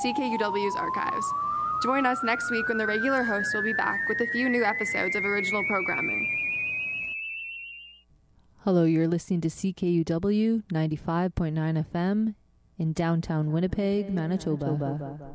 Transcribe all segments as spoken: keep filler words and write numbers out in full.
C K U W's archives. Join us next week when the regular host will be back with a few new episodes of original programming. Hello, you're listening to C K U W ninety-five point nine F M in downtown Winnipeg, Manitoba. Manitoba.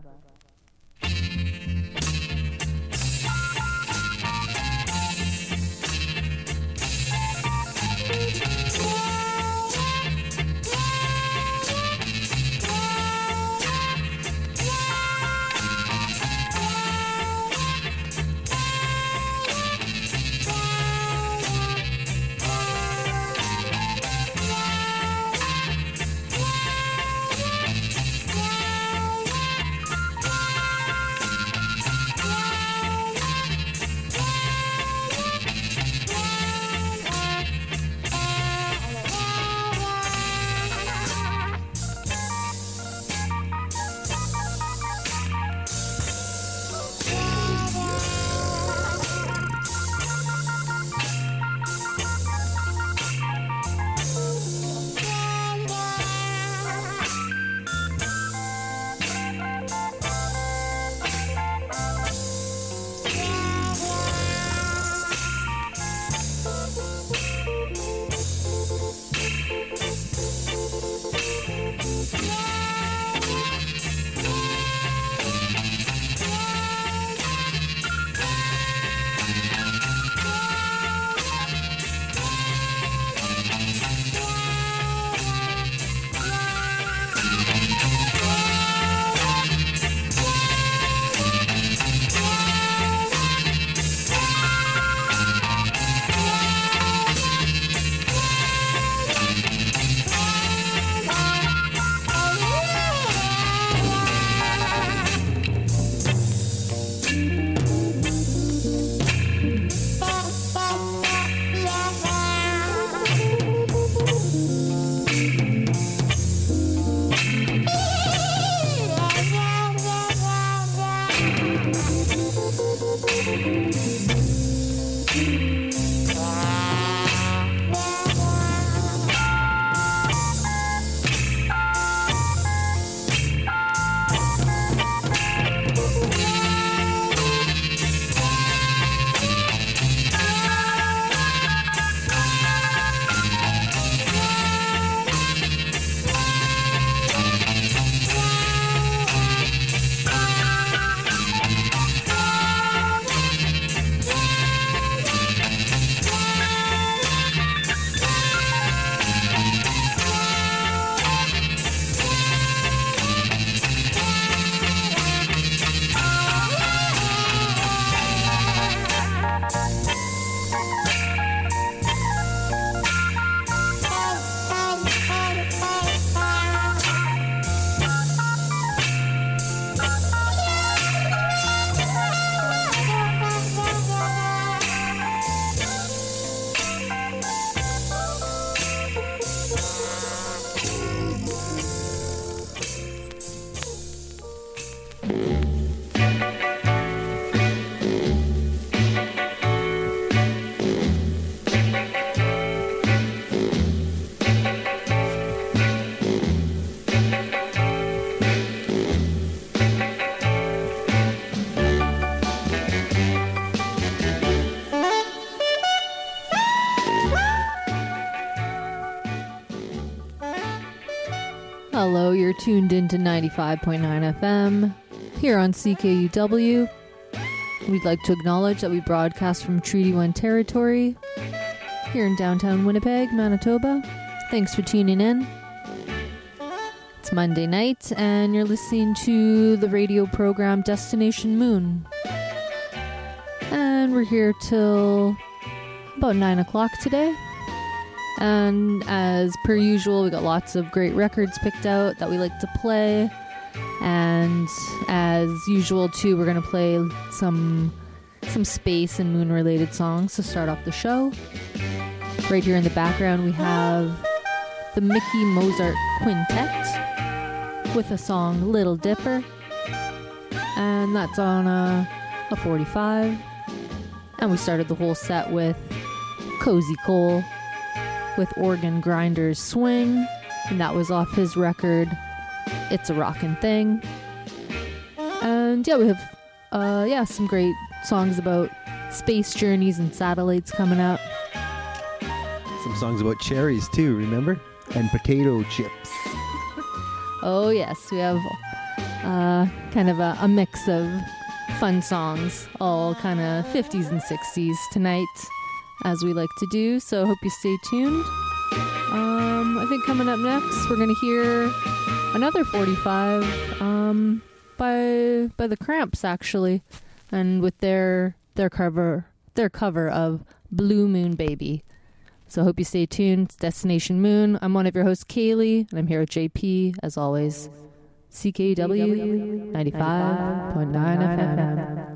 Hello, you're tuned into ninety-five point nine F M here on C K U W. We'd like to acknowledge that we broadcast from Treaty one territory here in downtown Winnipeg, Manitoba. Thanks for tuning in. It's Monday night and you're listening to the radio program Destination Moon. And we're here till about nine o'clock today. And as per usual, we got lots of great records picked out that we like to play. And as usual, too, we're going to play some some space and moon related songs to start off the show. Right here in the background, we have the Mickey Mozart Quintet with the song Little Dipper. And that's on a, a forty-five. And we started the whole set with Cozy Cole with Organ Grinder's Swing, and that was off his record It's a Rockin' Thing. And yeah, we have uh, yeah some great songs about space journeys and satellites coming up. Some songs about cherries too, remember? And potato chips. Oh yes, we have uh, kind of a, a mix of fun songs, all kind of fifties and sixties tonight, as we like to do. So hope you stay tuned. Um, I think coming up next, we're gonna hear another forty-five um, by by the Cramps, actually, and with their their cover their cover of Blue Moon Baby. So hope you stay tuned. It's Destination Moon. I'm one of your hosts, Kaylee, and I'm here with J P, as always. C K U W ninety-five point nine F M.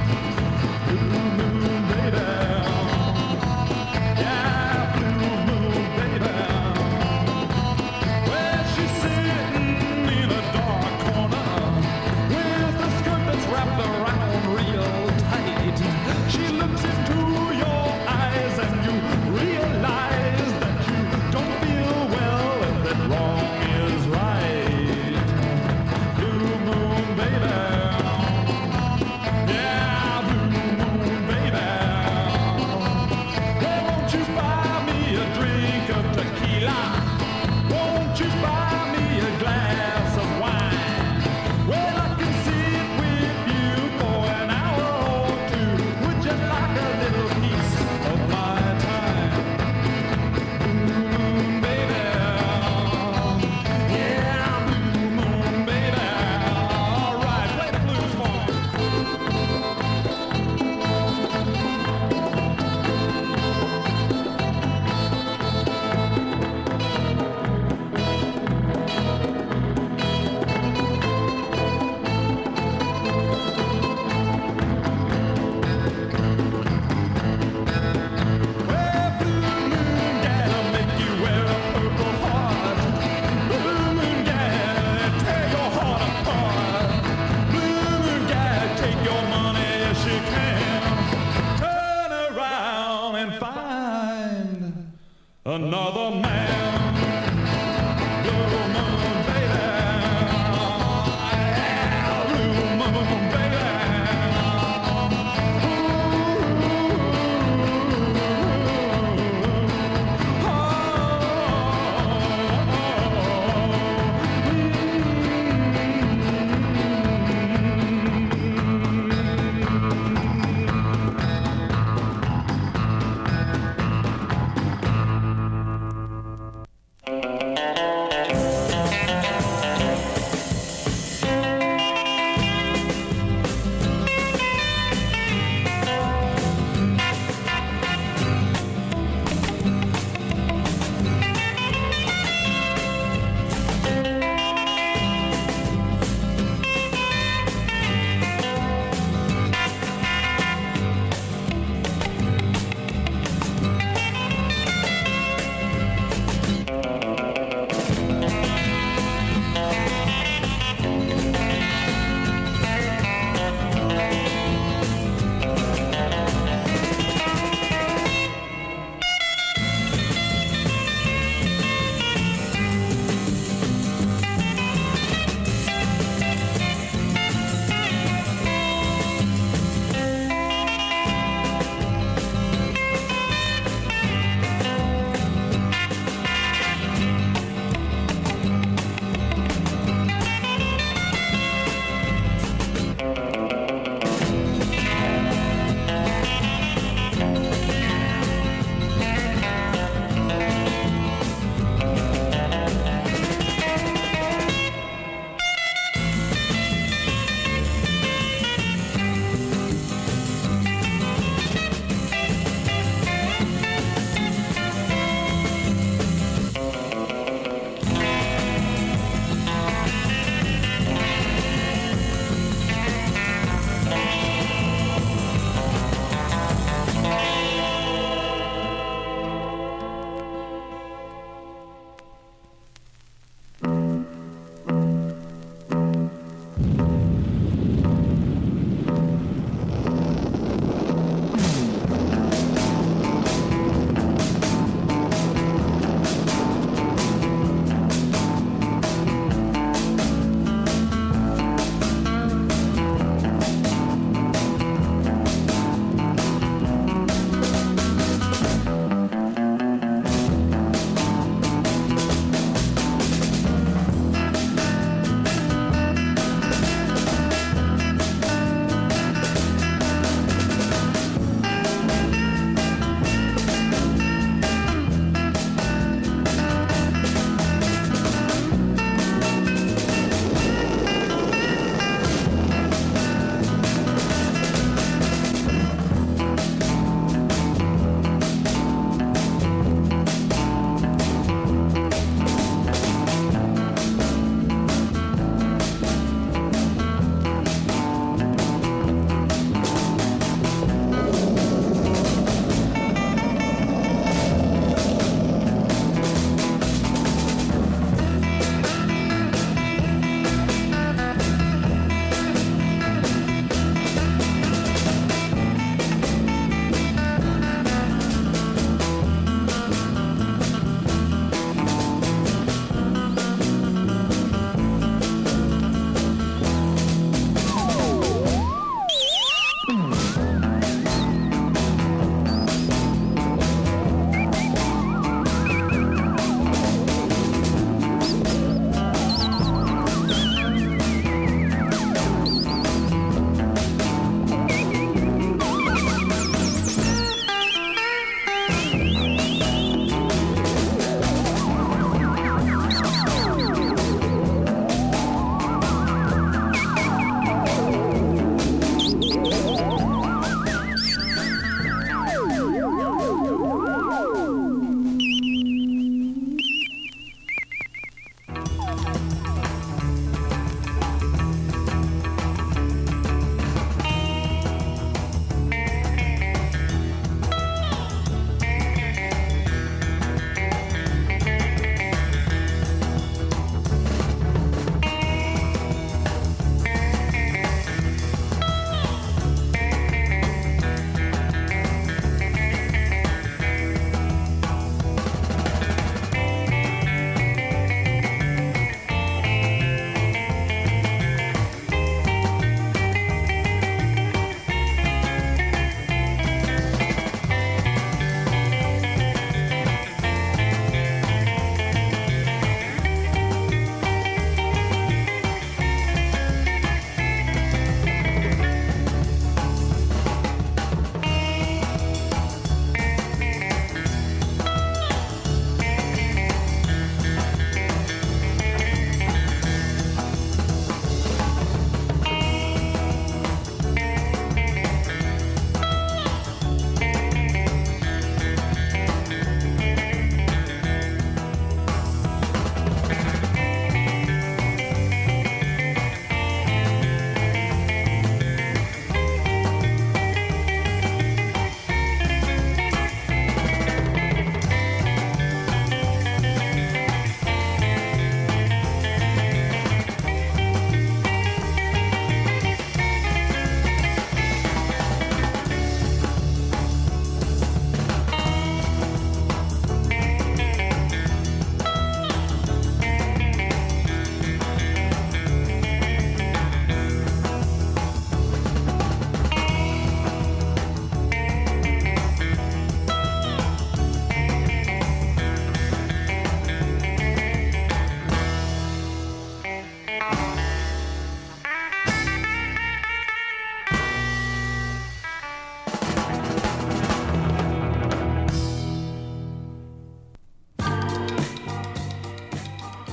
Blue moon, baby. Yeah, blue moon.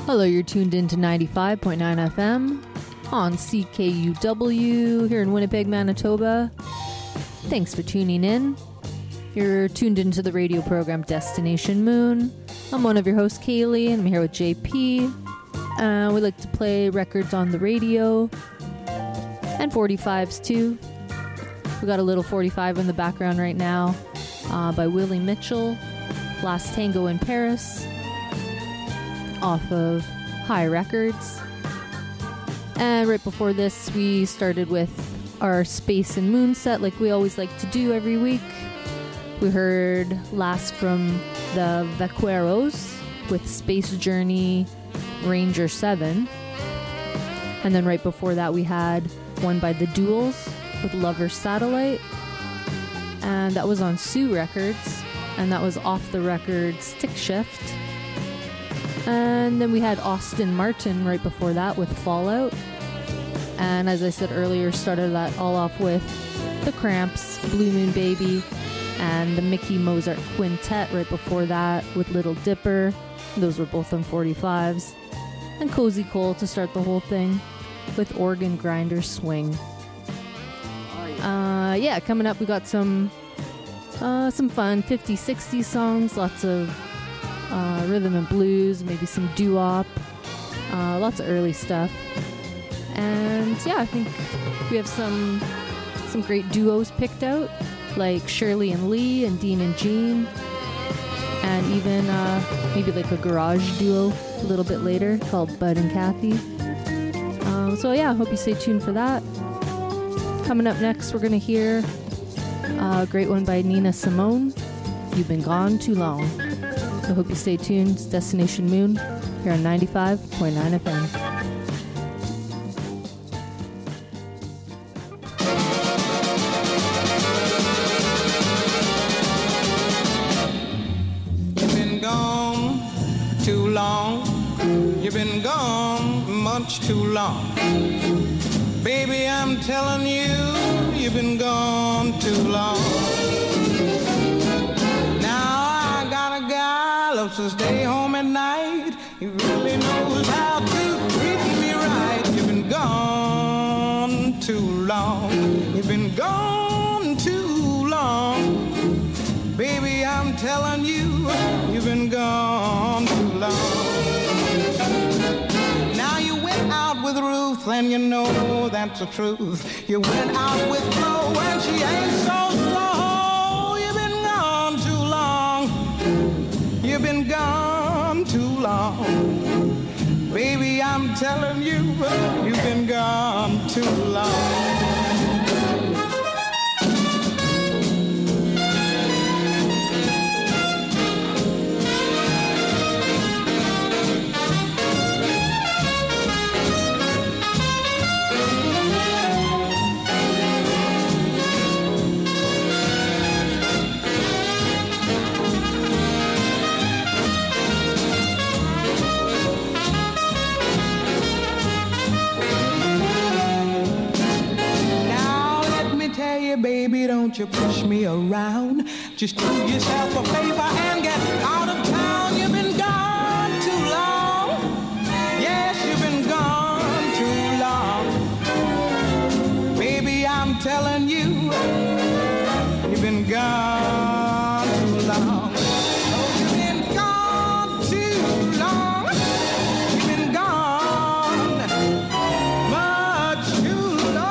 Hello, you're tuned in to ninety-five point nine F M on C K U W here in Winnipeg, Manitoba. Thanks for tuning in. You're tuned into the radio program Destination Moon. I'm one of your hosts, Kaylee, and I'm here with J P. Uh, we like to play records on the radio and forty-fives too. We got a little forty-five in the background right now uh, by Willie Mitchell, Last Tango in Paris, off of High Records. And right before this, we started with our Space and Moon set like we always like to do every week. We heard last from the Vaqueros with Space Journey Ranger seven. And then right before that, we had one by The Duels with Lover Satellite. And that was on Sioux Records. And that was off the record Stick Shift. And then we had Austin Martin right before that with Fallout. And as I said earlier, started that all off with The Cramps, Blue Moon Baby, and the Mickey Mozart Quintet right before that with Little Dipper. Those were both on forty-fives. And Cozy Cole to start the whole thing with Organ Grinder Swing. Uh, yeah, coming up we got some uh, some fun fifties, sixties songs, lots of uh, rhythm and blues, maybe some doo-wop, uh, lots of early stuff. And yeah, I think we have some some great duos picked out, like Shirley and Lee and Dean and Jean, and even uh, maybe like a garage duo a little bit later called Bud and Kathy. Um, so yeah, I hope you stay tuned for that. Coming up next, we're going to hear a great one by Nina Simone, You've Been Gone Too Long. So I hope you stay tuned. It's Destination Moon here on ninety-five point nine F M. You've been gone much too long. Baby, I'm telling you, you've been gone too long. Now I got a guy loves to stay home at night. He really knows how to treat me right. You've been gone too long. You've been gone too long. Baby, I'm telling you, you've been gone too long. With Ruth, and you know that's the truth. You went out with Flo, and she ain't so slow. You've been gone too long. You've been gone too long. Baby, I'm telling you, you've been gone too long. Baby, don't you push me around. Just do yourself a favor and get out of town. You've been gone too long. Yes, you've been gone too long. Baby, I'm telling you, you've been gone too long. Oh, you've been gone too long. You've been gone much too long.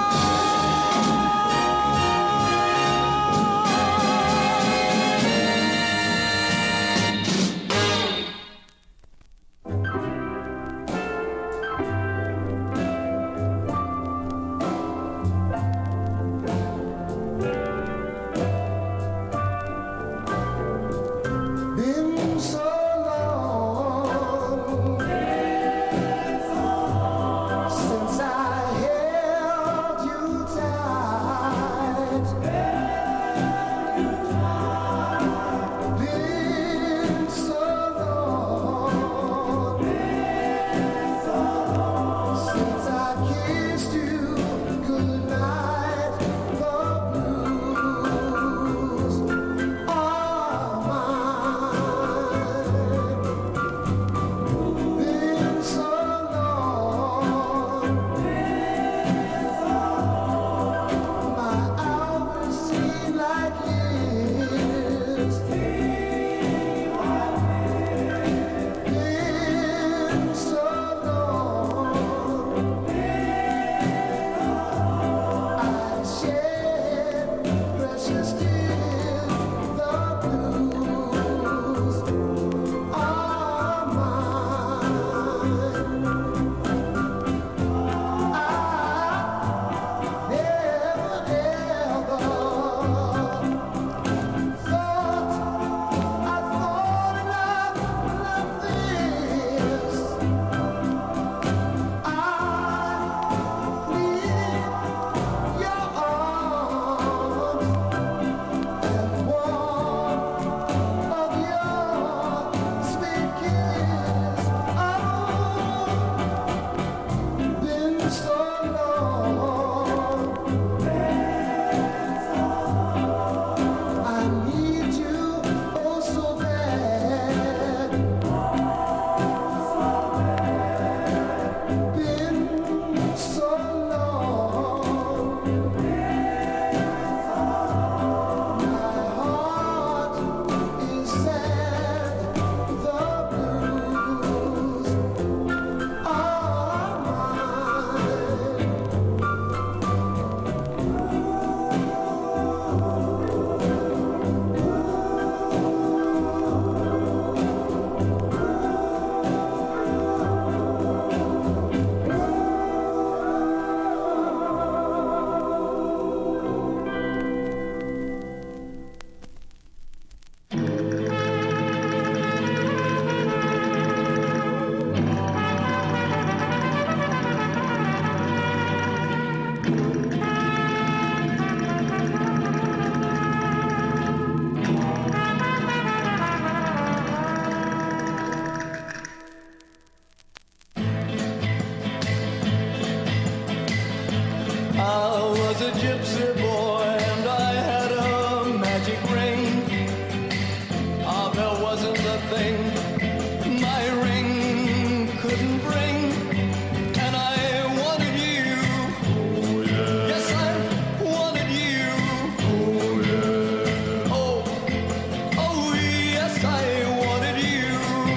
gypsy boy and I had a magic ring. Ah, there wasn't a thing my ring couldn't bring. And I wanted you. Oh, yeah. Yes, I wanted you. Oh, yeah. Oh, oh, yes, I wanted you.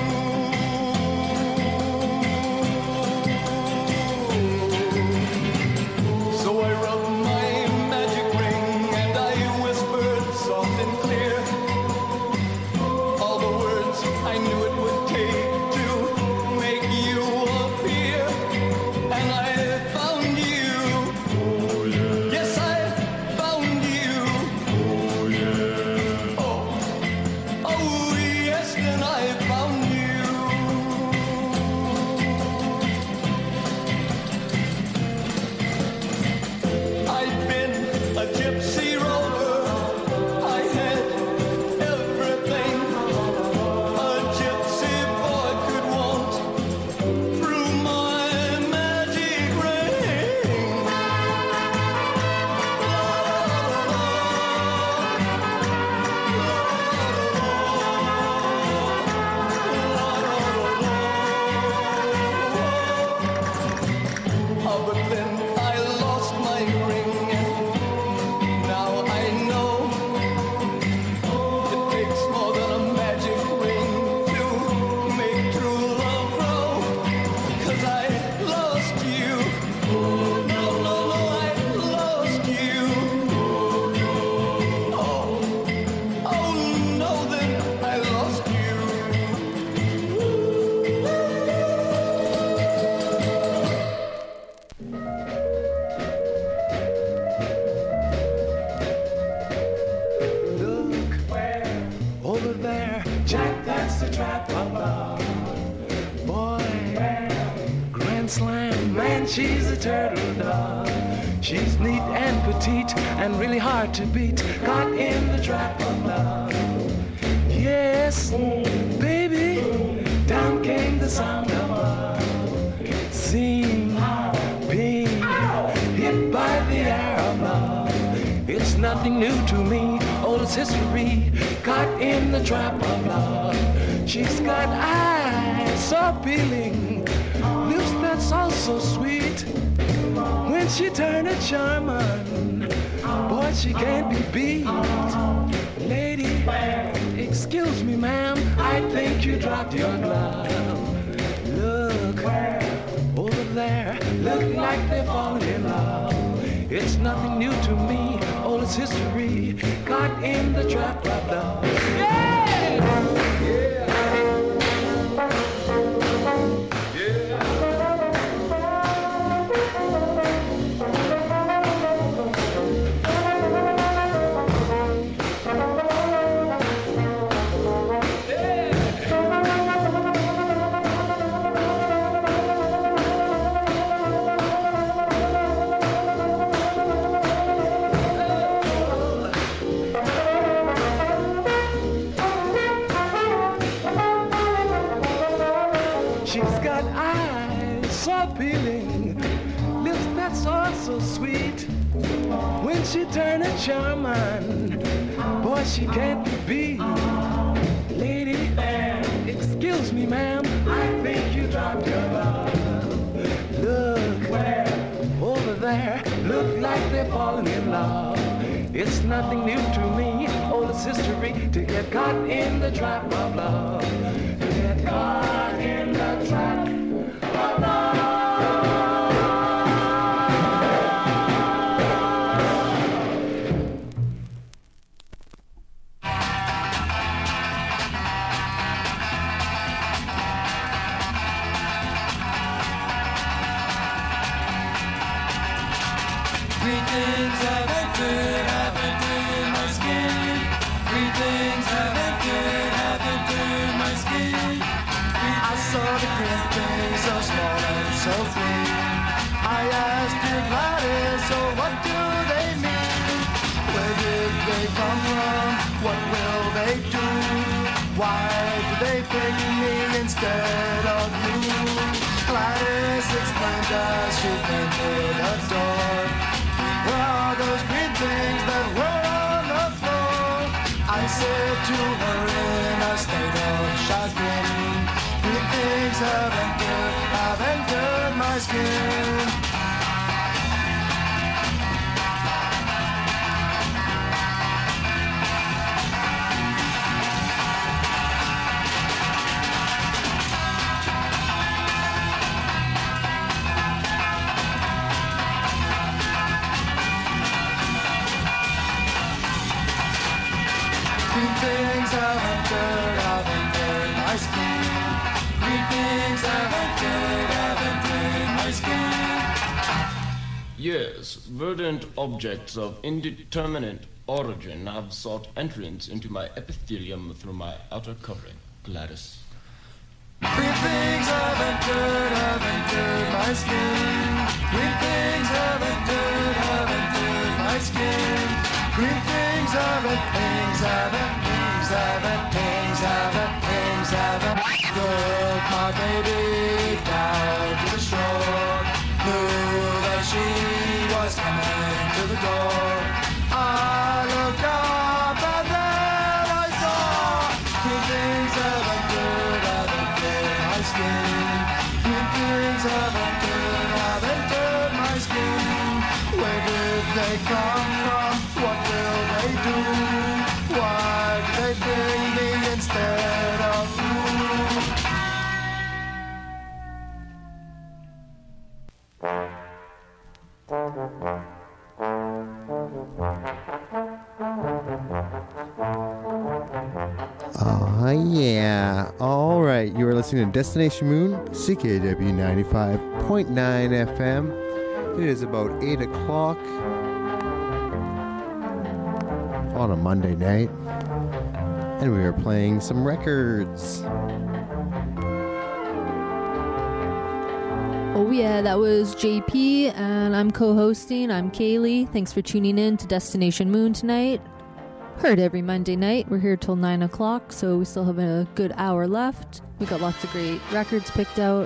So I rubbed my magic ring and I whispered soft and clear all the words I knew it would take to make you appear. And I found you. Oh, yeah. Yes, I found you. Oh, yeah. Oh, oh, yes, then I found you. I'd been a gypsy rover. I had everything a gypsy boy could want through my magic ring. Oh, but then I lost my ring, and now I know it takes more than a magic ring to make true love grow. 'Cause I lost you. No, no, no, I lost you. Oh, oh no, then I lost you. Look over there, Jack, that's the trap of love. Boy, grand slam, man, she's a turtle dove. She's neat and petite and really hard to beat. Caught in the trap of love. Yes, baby, down came the sound of love. Seen, being hit by the air of love. It's nothing new to me, old as history. Caught in the trap of love. She's got eyes so appealing, lips that's all so sweet. When she turn a charm on, boy, she can't be beat. Lady, excuse me, ma'am, I think you dropped your glove. Look over there, look like they're falling in love. It's nothing new to me, old as history. Caught in the trap of love. Yeah! Yeah! She's got eyes so appealing, lips that's all so sweet. When she turn a charm on, boy, she can't be beat. Lady, excuse me, ma'am, I think you dropped your love. Look over there, look like they're falling in love. It's nothing new to me, old as history, to get caught in the trap of love. To get caught in the trap of love. Three things I've entered, I've entered my skin. Three things I've entered, I've entered my skin. I saw the great things so small and so free. I asked you, Gladys, so what do they mean? Where did they come from? What will they do? Why do they pick me instead of you? Gladys explained as she entered the door. Where are those have entered, have entered my skin. Green things have entered, have entered my skin. Green things have entered, have entered my skin. Yes, verdant objects of indeterminate origin have sought entrance into my epithelium through my outer covering. Gladys. Green things have entered, have entered my skin. Green things have entered, have entered my skin. Green things have it, things have it, things have it, things have it, things have it. Took my baby down to the shore. Knew that she was coming to the door. I looked up and then I saw green things have entered, have entered my skin. Green things have entered, have entered my skin. Where did they come from? What will they do? Why do they bring me instead of you? Oh, yeah. All right. You are listening to Destination Moon, C K W ninety-five point nine F M. It is about eight o'clock on a Monday night, and we are playing some records. Oh yeah, that was J P, and I'm co-hosting. I'm Kaylee. Thanks for tuning in to Destination Moon tonight. Heard every Monday night. We're here till nine o'clock, so we still have a good hour left. We got lots of great records picked out.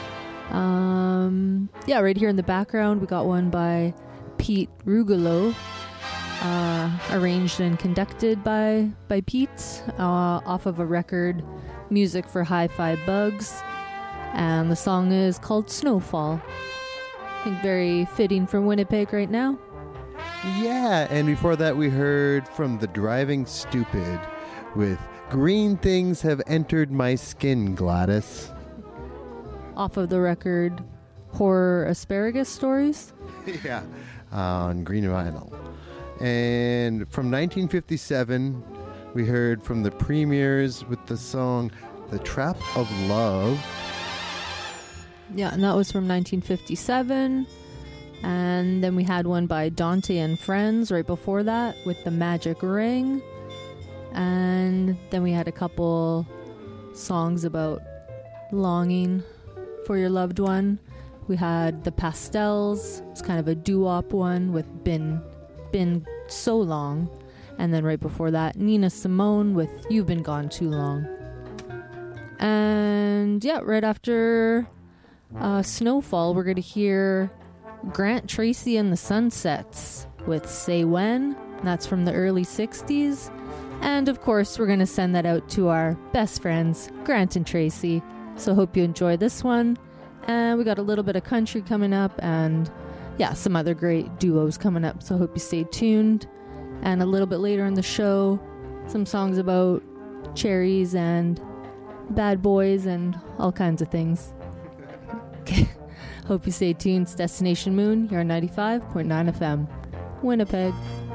Um, yeah, right here in the background, we got one by Pete Rugolo, uh, arranged and conducted by by Pete, uh, off of a record, Music for Hi-Fi Bugs, and the song is called Snowfall. I think very fitting for Winnipeg right now. Yeah, and before that we heard from The Driving Stupid with Green Things Have Entered My Skin, Gladys. Off of the record Horror Asparagus Stories. Yeah, on green vinyl. And from nineteen fifty-seven, we heard from the Premiers with the song The Trap of Love. Yeah, and that was from nineteen fifty-seven. And then we had one by Dante and Friends right before that with The Magic Ring. And then we had a couple songs about longing for your loved one. We had The Pastels. It's kind of a doo-wop one with Been Been So Long. And then right before that, Nina Simone with You've Been Gone Too Long. And yeah, right after uh, Snowfall, we're going to hear Grant Tracy and the Sunsets with Say When. That's from the early sixties. And of course, we're going to send that out to our best friends, Grant and Tracy. So hope you enjoy this one. And we got a little bit of country coming up, and yeah, some other great duos coming up. So hope you stay tuned. And a little bit later in the show, some songs about cherries and bad boys and all kinds of things. Okay. Hope you stay tuned. It's Destination Moon here on ninety-five point nine F M, Winnipeg.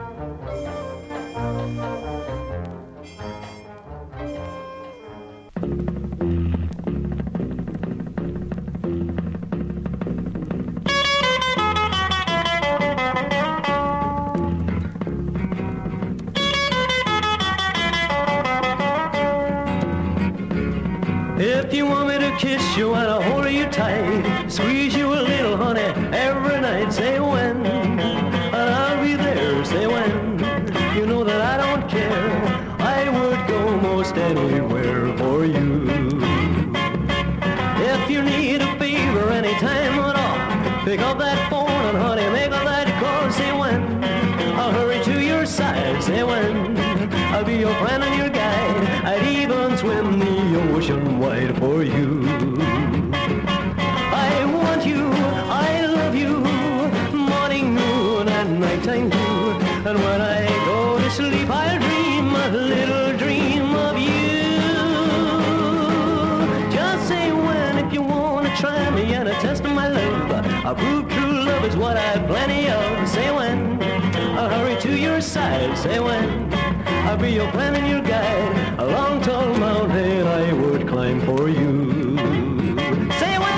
If you want me to kiss you and I'll hold you tight, squeeze you a little, honey, every night, say when, and I'll be there, say when. You know that I don't care, I would go most anywhere for you. If you need a favor anytime at all, pick up that phone and honey, make a that call, say when. I'll hurry to your side, say when. I'll be your friend and your guide, I'd even swim the ocean wide for you. try me and a test of my love. I prove true love is what I've plenty of. Say when, I'll hurry to your side. Say when, I'll be your plan and your guide. A long tall mountain I would climb for you. Say when.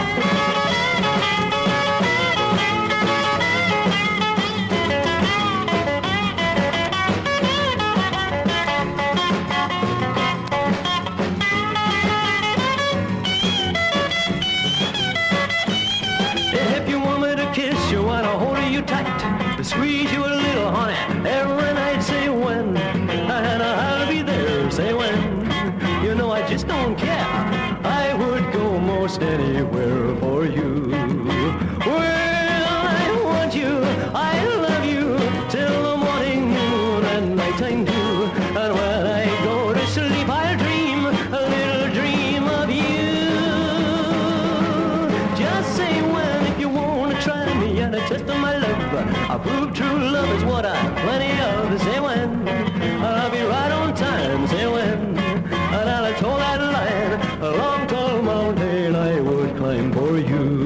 Squeeze you a little, honey, every night. Say when, and I'll be there. Say when, you know I just don't care. I would go most anywhere for you. Well, I want you, I love you, till the morning moon and nighttime too. And when I go to sleep, I'll dream a little dream of you. Just say when, if you want to try me and a test of my love. I prove true love is what I'm plenty of. Say when, I'll be right on time. Say when, and I'll toe that line. A long tall mountain I would climb for you.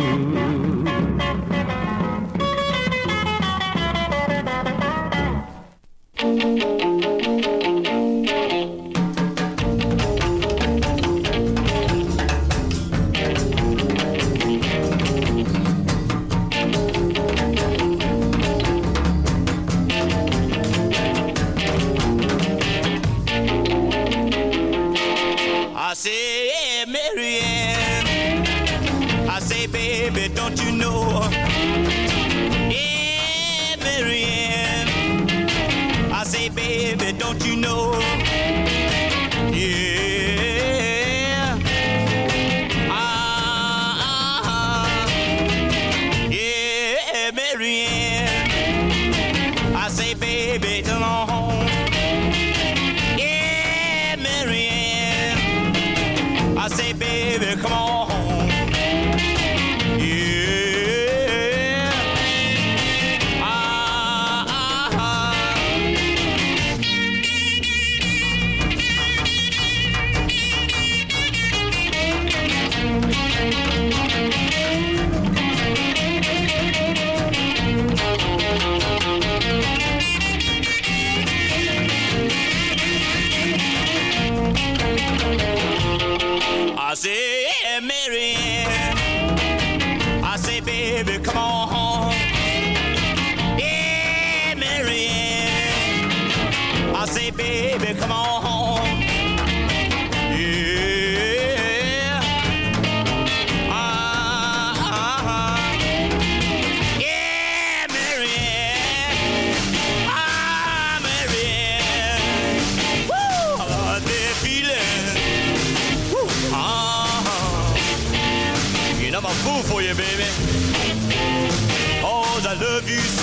I say, yeah, Marianne. I say, baby, don't you know? Yeah, Marianne. I say, baby, don't you know? Yeah. Ah, ah, yeah, Marianne. I say, baby, come on home. Yeah, Marianne. I say, baby, come on home. Yeah. Ah, ah, ah. I say, yeah, Marianne. I say, baby, come on home. Yeah, Marianne. I say, baby, come on home. Yeah. Ah, ah, ah. Yeah, Marianne. Ah, Marianne. Woo! Oh, that feeling. I'm a fool for you, baby. Oh, I love you so.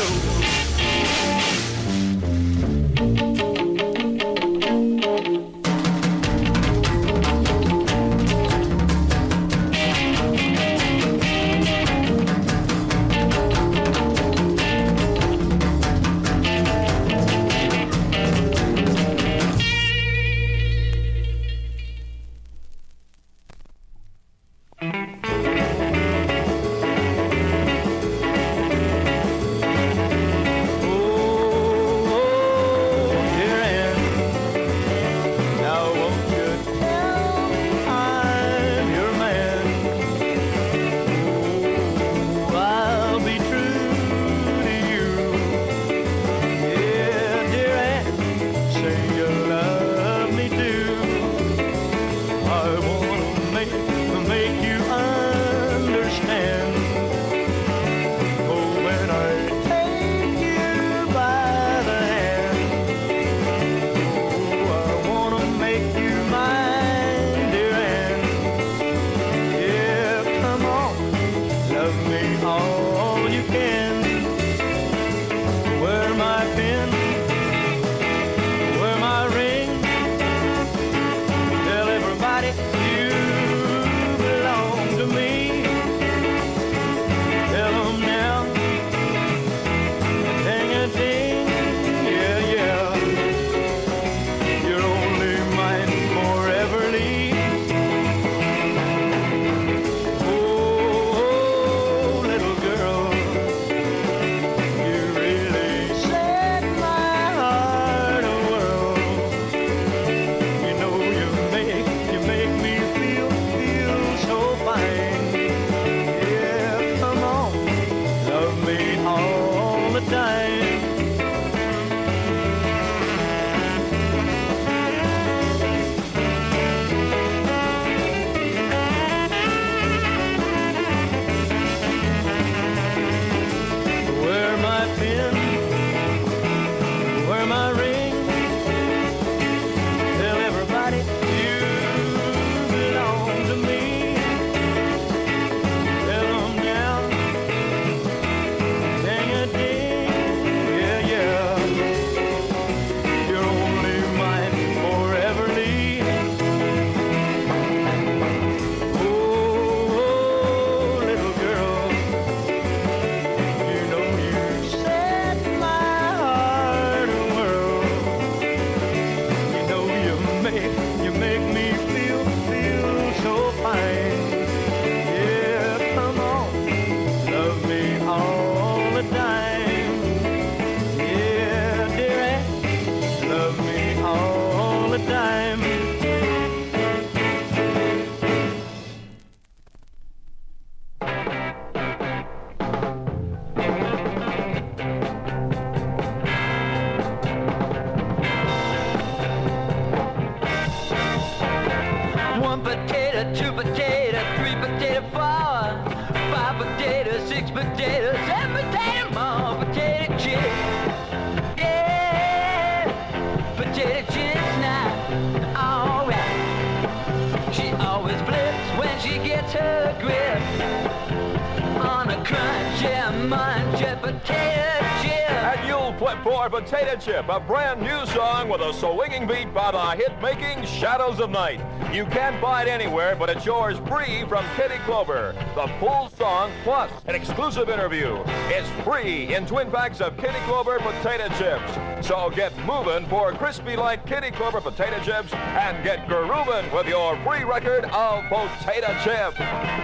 potatoes and potato more potato chips. Yeah, potato chips now, alright. She always blips when she gets her grip on a crunchy, munchy potato chip. And you'll flip for Potato Chip, a brand new song with a swinging beat by the hit-making Shadows of Night. You can't buy it anywhere, but it's yours free from Kitty Clover. The full song plus an exclusive interview is free in twin packs of Kitty Clover potato chips. So get moving for crispy like Kitty Clover potato chips and get groovin' with your free record of Potato Chip.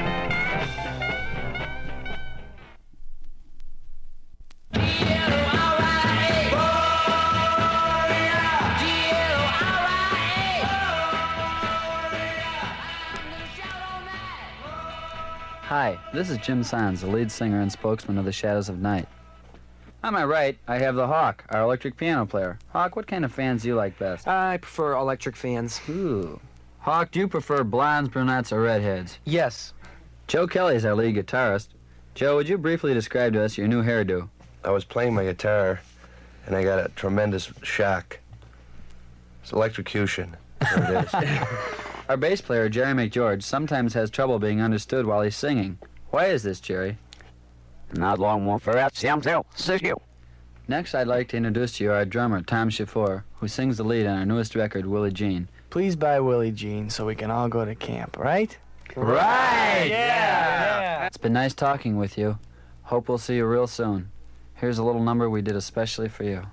Hi, this is Jim Sands, the lead singer and spokesman of the Shadows of Night. On my right, I have the Hawk, our electric piano player. Hawk, what kind of fans do you like best? I prefer electric fans. Ooh. Hawk, do you prefer blondes, brunettes, or redheads? Yes. Joe Kelly is our lead guitarist. Joe, would you briefly describe to us your new hairdo? I was playing my guitar, and I got a tremendous shock. It's electrocution. There it is. Our bass player, Jerry McGeorge, sometimes has trouble being understood while he's singing. Why is this, Jerry? Not long more for us. Next, I'd like to introduce to you our drummer, Tom Shafour, who sings the lead on our newest record, Willie Jean. Please buy Willie Jean so we can all go to camp, right? Right! Yeah! yeah. It's been nice talking with you. Hope we'll see you real soon. Here's a little number we did especially for you.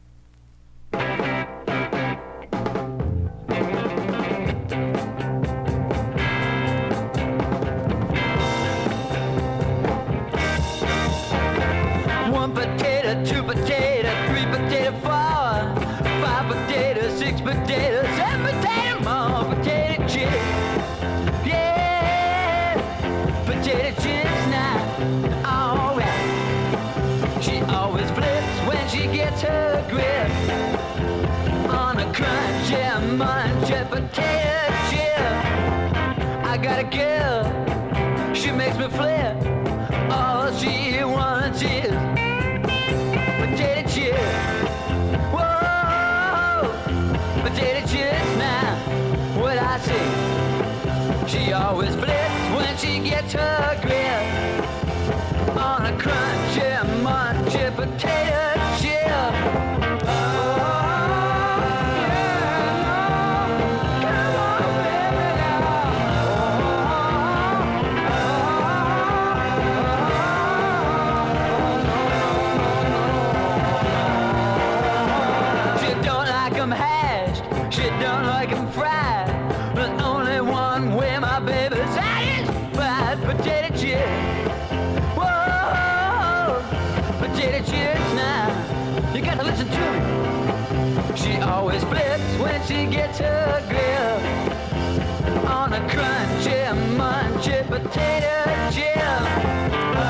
One potato, two potato, three potato, four, five potatoes, six potatoes, seven potato more potato chips. Yeah, potato chips now, alright. She always flips when she gets her grip on a crunchy, munchy potato chip. I got a girl, she makes me flip. All she wants is potato chips. Whoa, potato chips now, what I see. She always flips when she gets her grip on a crunchy, munchy potato chip. Oh, yeah, come on, baby, now. She don't like 'em hashed, she don't like 'em fried. There's only one way my baby's satisfied. Potato chips. Whoa, potato chips now. You gotta listen to me. She always flips when she gets her grip on a crunchy, munchy potato chip. Oh,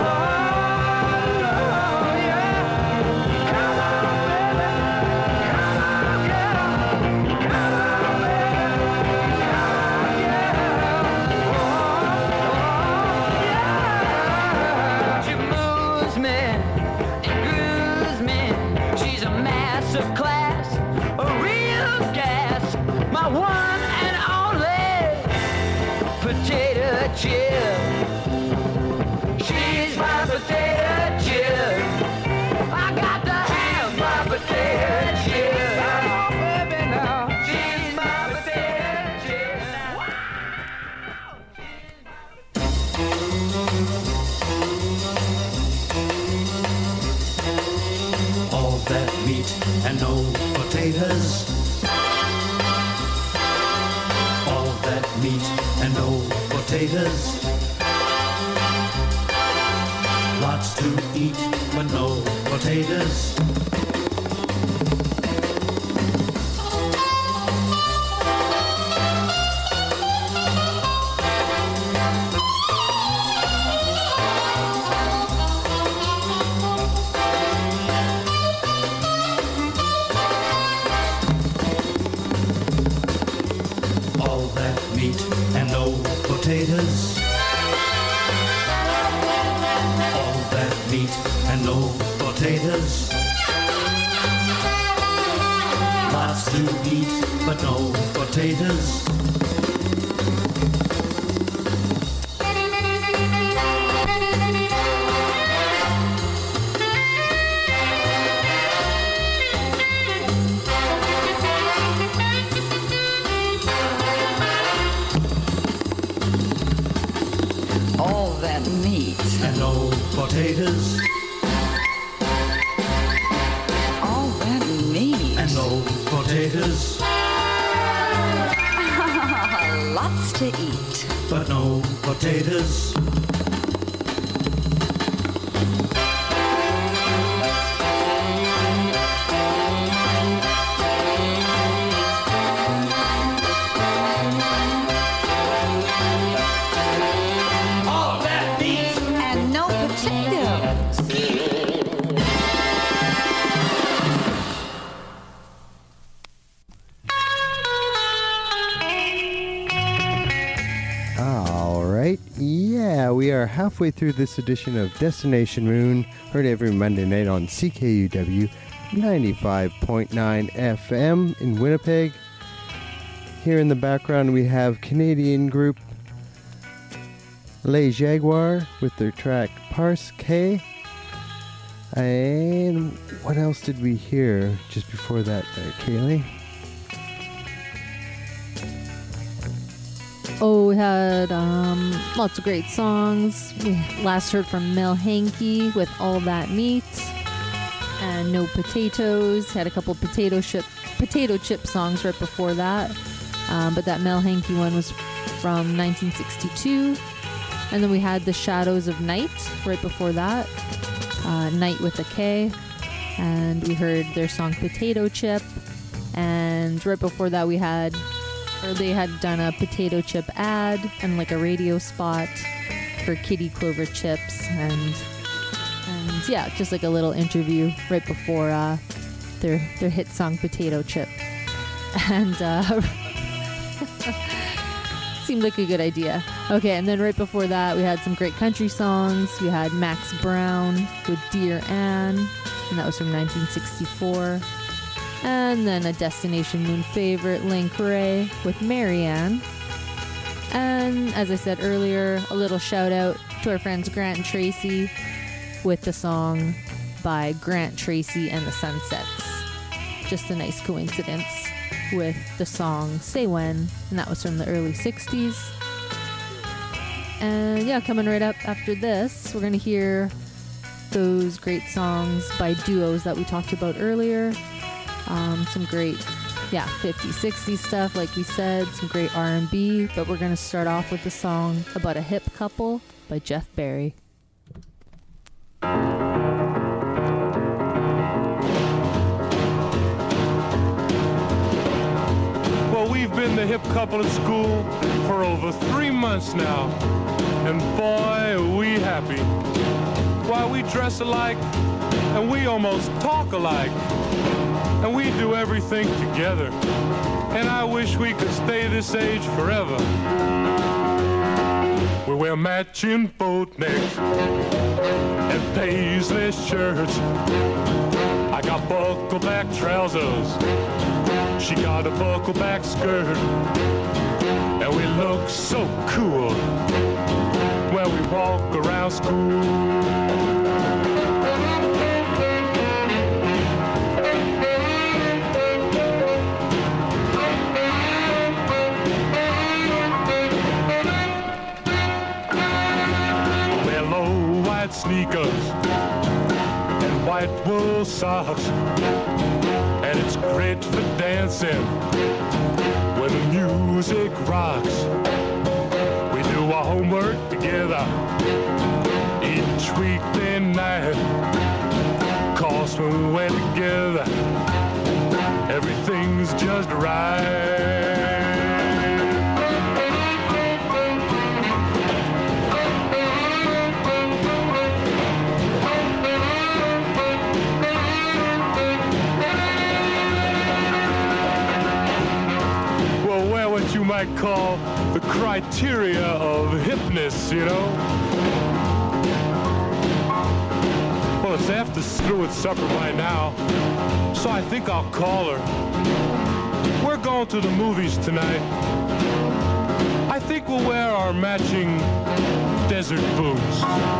yeah. Come on, baby. Come on, girl. Come on, baby. Come on, girl. Oh, yeah. She moves me and grooves me. She's a massive class, a real gas. My one and only potato chip. She's my potato chip. I got to have my potato chip. Come on, baby, now. She's my potato chip. All that meat and no potatoes. All that meat and no potatoes. Lots to eat but no potatoes. All that meat and no potatoes. All no potatoes. All that meat. And no potatoes. All that meat. And no potatoes. Lots to eat. But no potatoes. All that meat. And no potatoes. All right. Yeah, we are halfway through this edition of Destination Moon, heard every Monday night on C K U W ninety-five point nine F M in Winnipeg. Here in the background, we have Canadian group Les Jaguar with their track Parce Que. And what else did we hear just before that there, Kaylee? Oh, we had um, lots of great songs. We last heard from Mel Hankey with All That Meat and No Potatoes. Had a couple potato chip potato chip songs right before that. Um, but that Mel Hankey one was from nineteen sixty-two. And then we had The Shadows of Night right before that. Uh, Night with a K. And we heard their song Potato Chip. And right before that we had... or they had done a potato chip ad and like a radio spot for Kitty Clover chips, and and yeah, just like a little interview right before uh, their their hit song Potato Chip, and uh, seemed like a good idea. Okay, and then right before that we had some great country songs. We had Max Brown with Dear Ann, and that was from nineteen sixty-four. And then a Destination Moon favorite, Link Ray with Marianne. And as I said earlier, a little shout out to our friends Grant and Tracy with the song by Grant Tracy and the Sunsets. Just a nice coincidence with the song Say When, and that was from the early sixties. And yeah, coming right up after this, we're going to hear those great songs by duos that we talked about earlier. Um, some great, yeah, fifties, sixties stuff, like we said, some great R and B, but we're going to start off with the song About a Hip Couple by Jeff Barry. Well, we've been the hip couple at school for over three months now, and boy, are we happy. Why, we dress alike, and we almost talk alike. And we do everything together. And I wish we could stay this age forever. We wear matching boat necks and paisley shirts. I got buckle back trousers. She got a buckle back skirt. And we look so cool when we walk around school. Sneakers and white wool socks, and it's great for dancing when the music rocks. We do our homework together each weekday night, 'cause when we're together everything's just right. You might call the criteria of hipness, you know? Well, it's after through at supper by now, so I think I'll call her. We're going to the movies tonight. I think we'll wear our matching desert boots.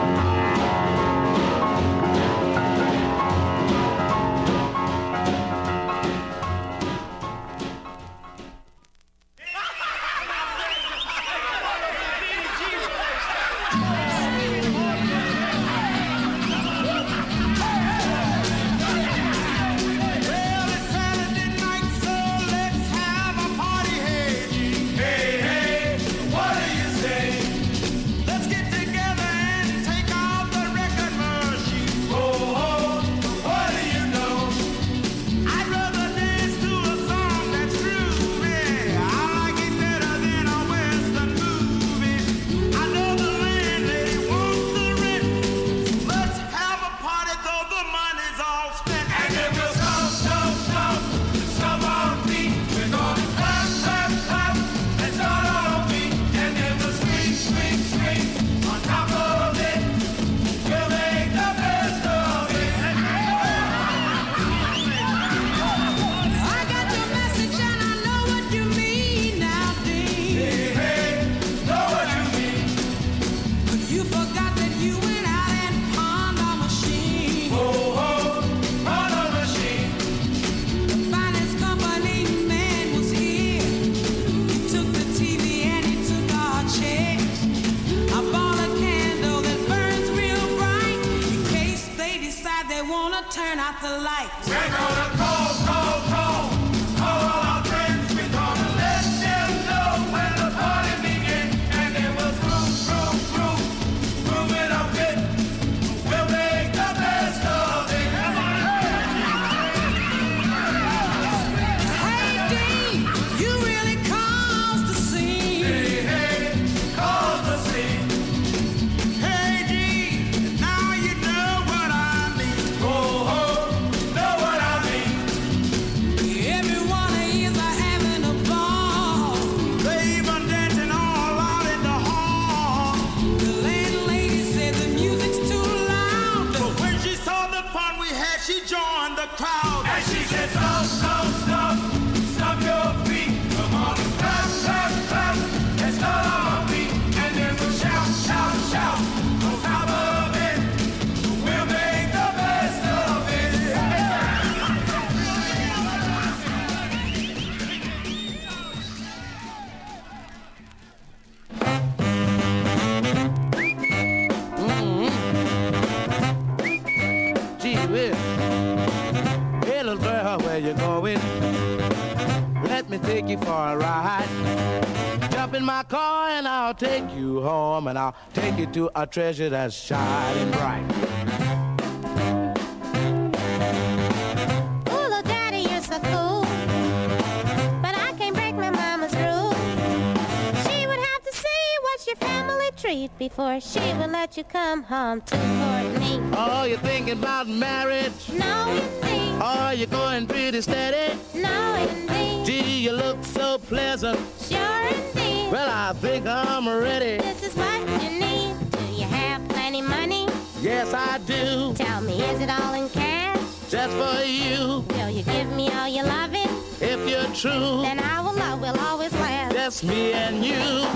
Take you home and I'll take you to a treasure that's shining bright. Ooh, little daddy, you're so cool, but I can't break my mama's rule. She would have to see what's your family treat before she would let you come home to Courtney. Oh, you're thinking about marriage? No, indeed. Oh, you're going pretty steady? No, indeed. Gee, you look so pleasant. Sure, indeed. Well, I think I'm ready. This is what you need. Do you have plenty money? Yes, I do. Tell me, is it all in cash? Just for you. Will you give me all your loving? If you're true, then our love will always last. Just me and you.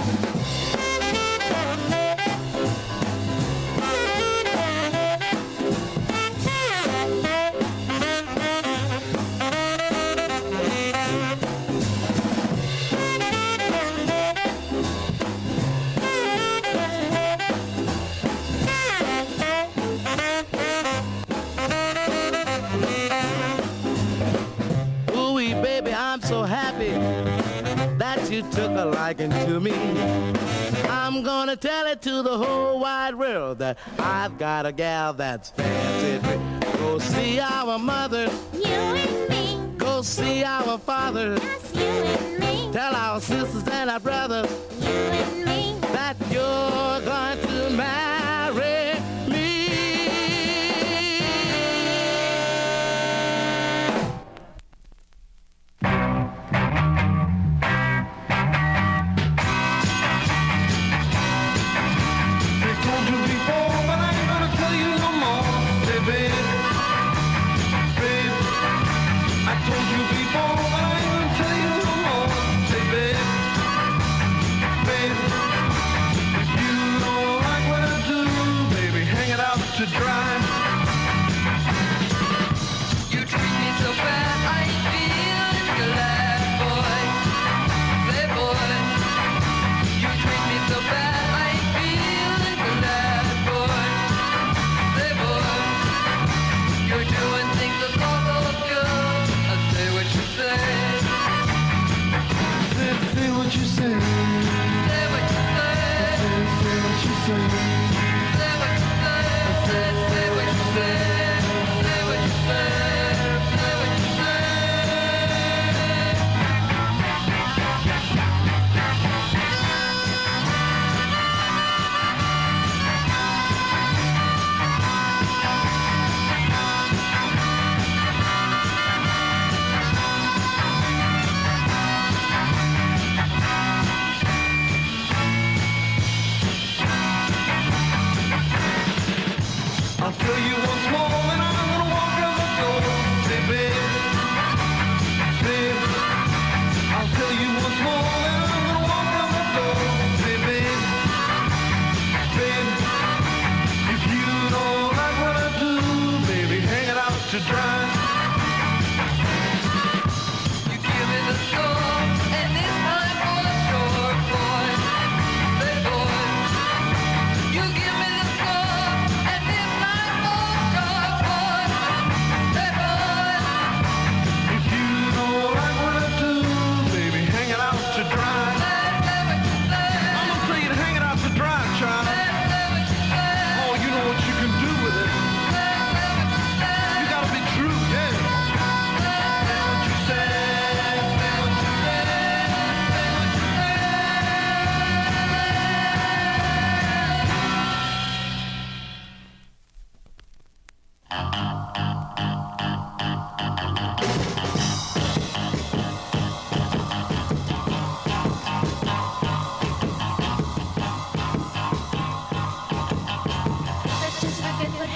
I'm so happy that you took a liking to me. I'm gonna tell it to the whole wide world that I've got a gal that's fancy. Go see our mother, you and me. Go see our father, that's you and me. Tell our sisters and our brothers, you and me, that you're going to marry me. I told you before, but I ain't gonna tell you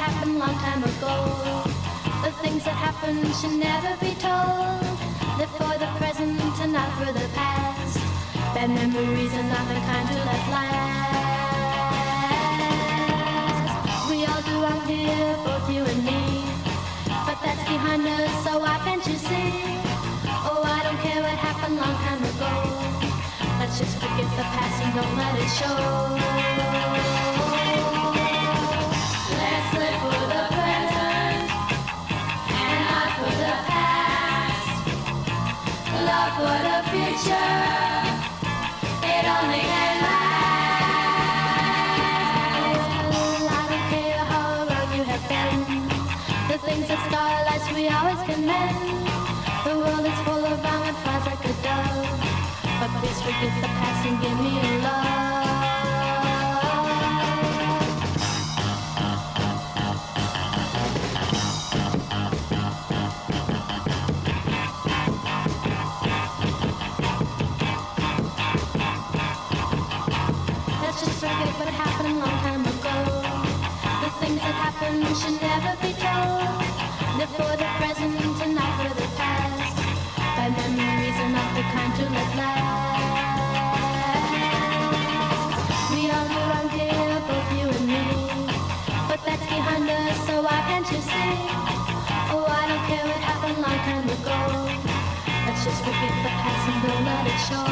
happened long time ago. The things that happened should never be told. Live for the present and not for the past. Bad memories are not the kind to let last. We all do wrong here, both you and me. But that's behind us, so why can't you see? Oh, I don't care what happened long time ago. Let's just forget the past and don't let it show. Let's live for the present and not for the past. Love for the future, it only can last. I don't care how wrong you have been. The things that scar lives we always can mend. The world is full of wrong and flies like a dove. But please forget the past and give me your love. Let's just forget what happened a long time ago. The things that happened should never be told. Live for the present and not for the past. Bad memories are not the kind to let last. We all do wrong here, both you and me. But that's behind us, so why can't you see? Oh, I don't care what happened long time ago. Let's just forget the past and don't let it show.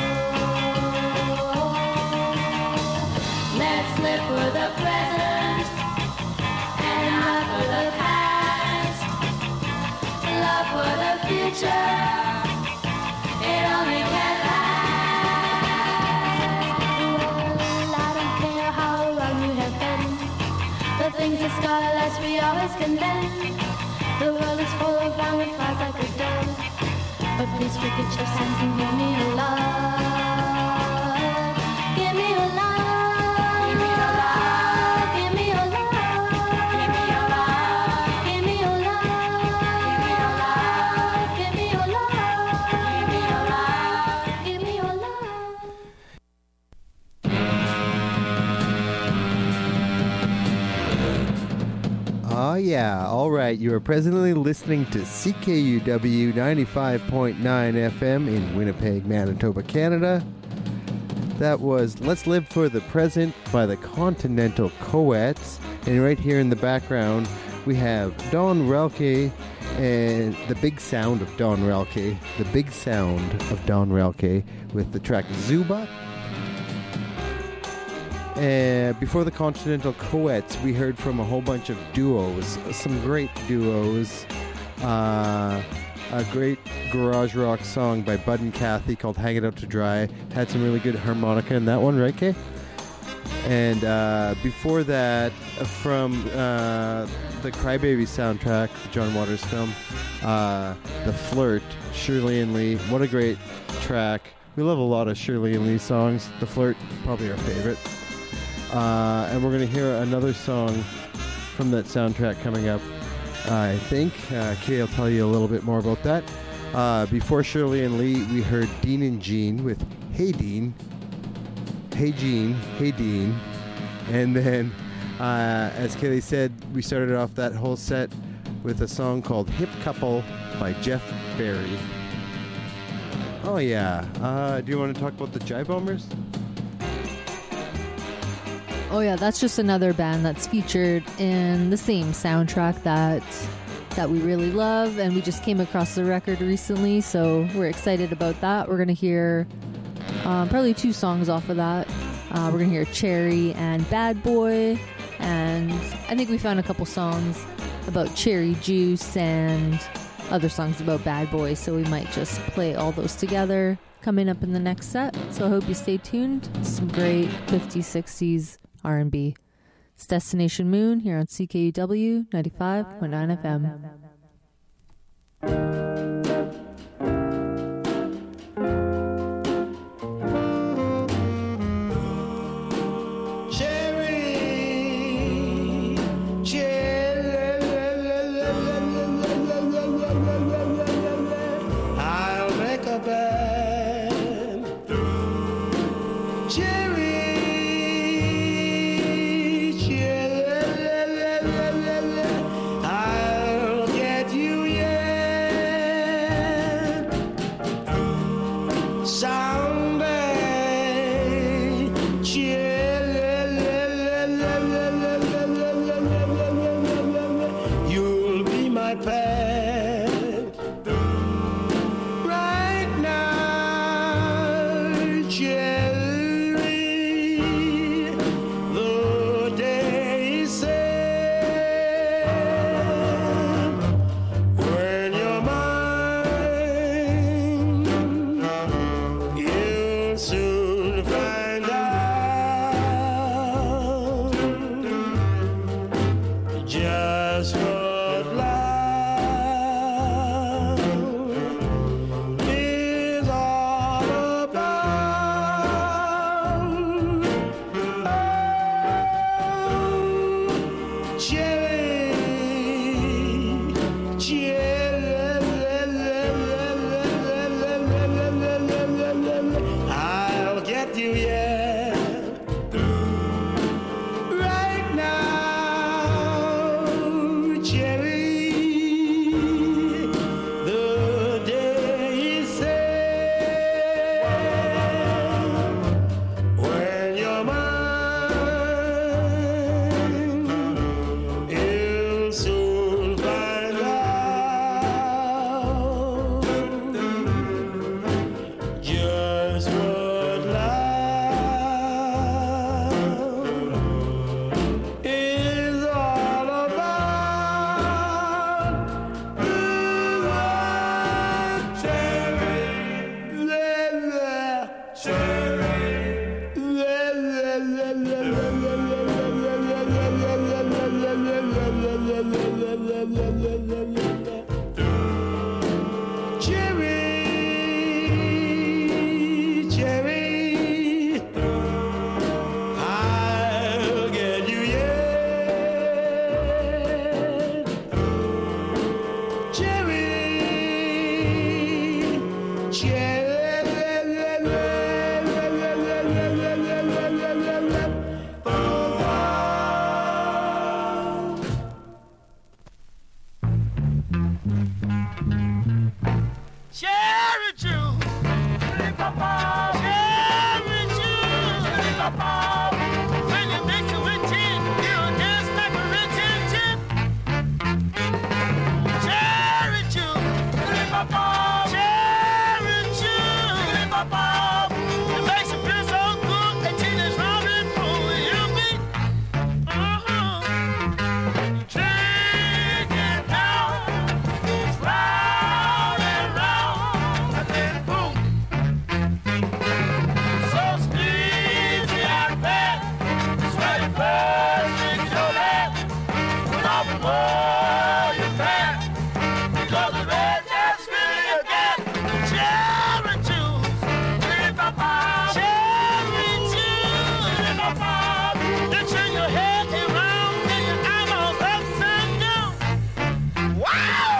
Let's live for the present and not for the past. Love for the future, it only can last. Well, I don't care how wrong you have been. The things that scar us we always condemn. The world is full of wrong and flies like a dove. But please forget your sins and give me a love. Give me a love. Give me a love. Give me a love. Give me a love. Give me a love. Give me a love. Give me a love. Give me a love. Oh, yeah. All right. You are presently listening to C K U W ninety-five point nine F M in Winnipeg, Manitoba, Canada. That was Let's Live for the Present by the Continental Coets. And right here in the background, we have Don Relke and the big sound of Don Relke. The big sound of Don Relke with the track Zuba. And before the Continental Coets, we heard from a whole bunch of duos, some great duos. Uh, a great garage rock song by Bud and Kathy called Hang It Out to Dry. Had some really good harmonica in that one, right, Kay? And uh, before that, from uh, the Crybaby soundtrack, the John Waters film, uh, The Flirt, Shirley and Lee. What a great track. We love a lot of Shirley and Lee songs. The Flirt, probably our favorite. Uh, and we're going to hear another song from that soundtrack coming up, uh, I think. Uh, Kay will tell you a little bit more about that. Uh, before Shirley and Lee, we heard Dean and Jean with Hey Dean. Hey Jean, Hey Dean. And then, uh, as Kaylee said, we started off that whole set with a song called Hip Couple by Jeff Barry. Oh, yeah. Uh, do you want to talk about the Jive Bombers? Oh yeah, that's just another band that's featured in the same soundtrack that that we really love, and we just came across the record recently, so we're excited about that. We're gonna hear um, probably two songs off of that. Uh, we're gonna hear Cherry and Bad Boy, and I think we found a couple songs about Cherry Juice and other songs about Bad Boy, so we might just play all those together coming up in the next set. So I hope you stay tuned. Some great fifties, sixties R and B. It's Destination Moon here on C K U W ninety-five point nine F M. Cherry, cherry, I'll make a bed. Cherry, cherry, just what love is all about. Oh, cherry, cherry, I'll get you, yeah. Right now, cherry, the day is sad when you're mine. You'll soon find out just what love is all about. Cherry, cherry, cherry, I'll get you, yeah. Cherry, Cherry juice, cherry juice, when you mix it with gin, you'll dance like a rich engine. Cherry juice, cherry juice, it makes you feel so good, and teenage Robin Hood, you mean? Uh-huh. Drink it down, it's round and round, and then boom. So sleepy and bad, sweaty birds in your bed. Put off the more you can, because the red that's really again. Cherry juice, cherry juice, you turn your head around and your eyeballs upside down. Wow!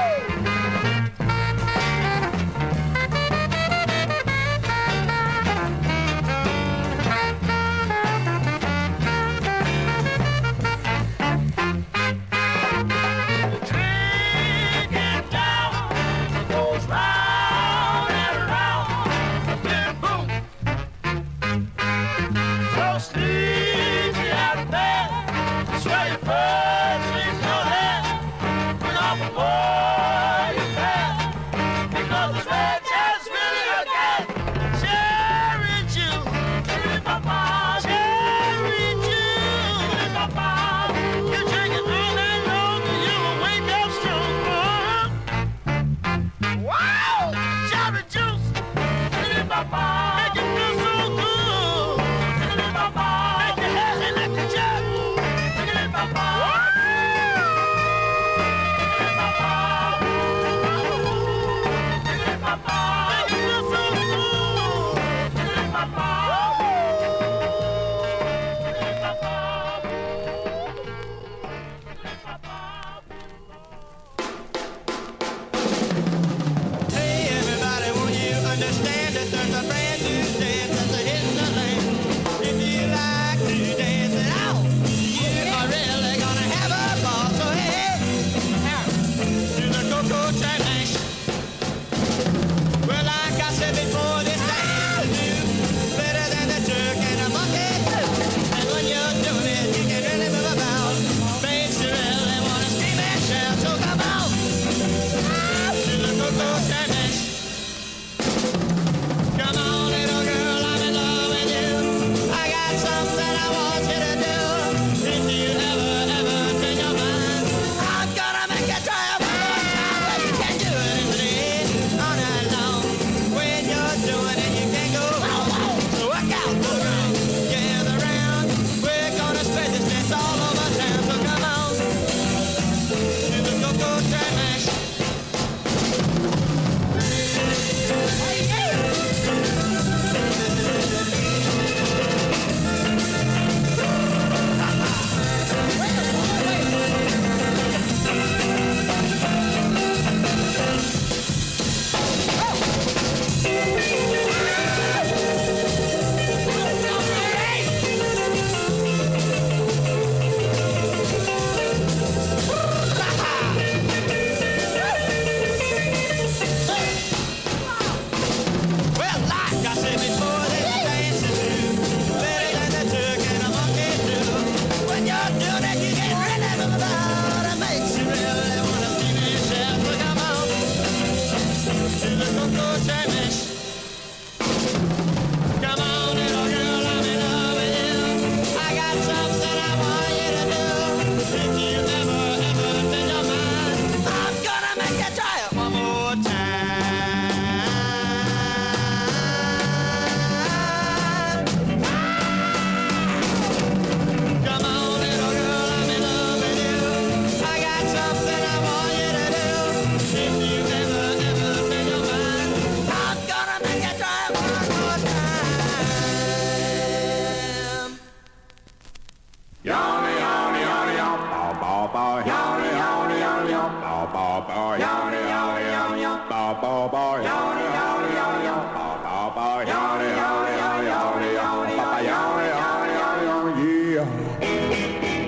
turn me. Come on, little girl, I'm in love with you. I got something I want you to do. If you ever, ever change your mind, I'm gonna make you try it one more time. Come on, little girl, I'm in love with you. I got something I want you to do. If you ever, ever change your mind, I'm gonna make you try it one more time. Yawny, yawny, yawny, yaw, bow, bow, bow. Yawny, yawny, yawny, yaw, bow, bow, bow. Yawny, yawny, yawny, yaw, bow, bow, bow. Yawny, yawny, yawny, yaw, bow, bow, bow. Yawny, yawny, yawny, yawny, yawny, yawny, yawny, yawny, yawny, yeah.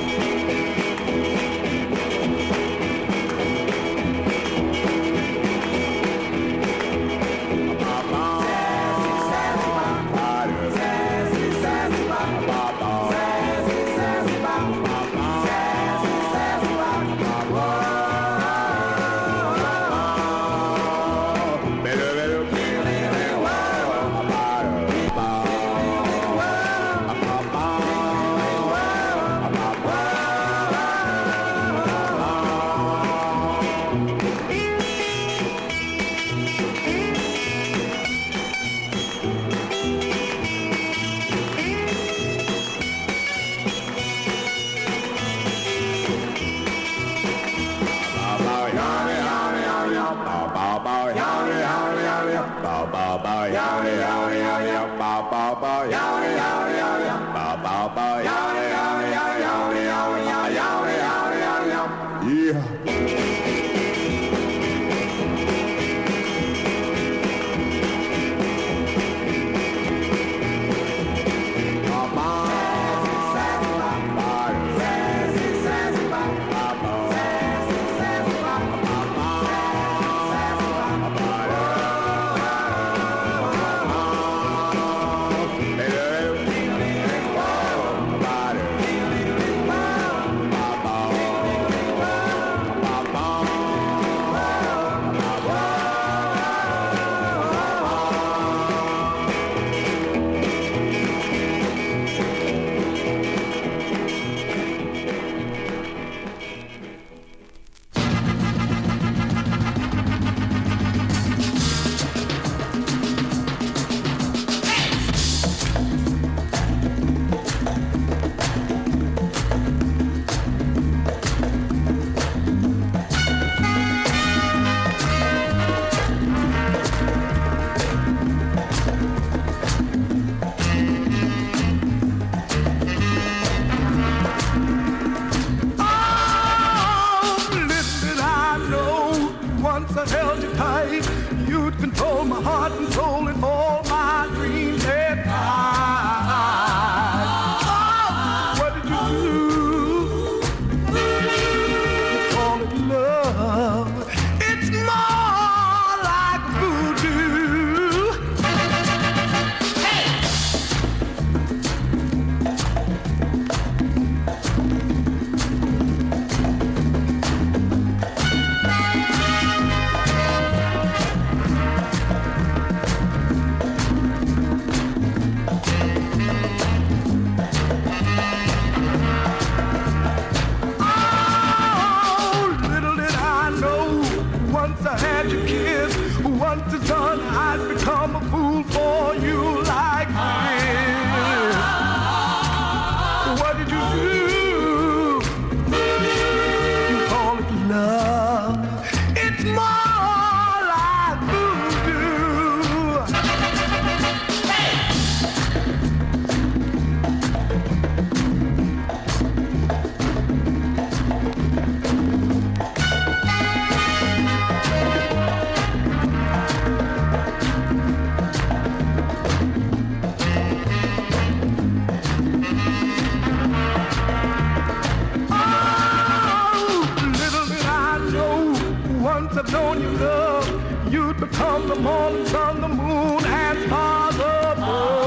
I've known your love, you'd become the morning sun, the moon, and stars above.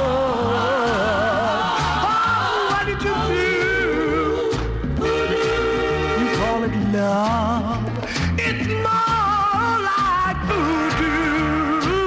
Oh, what did you do? You call it love. It's more like voodoo.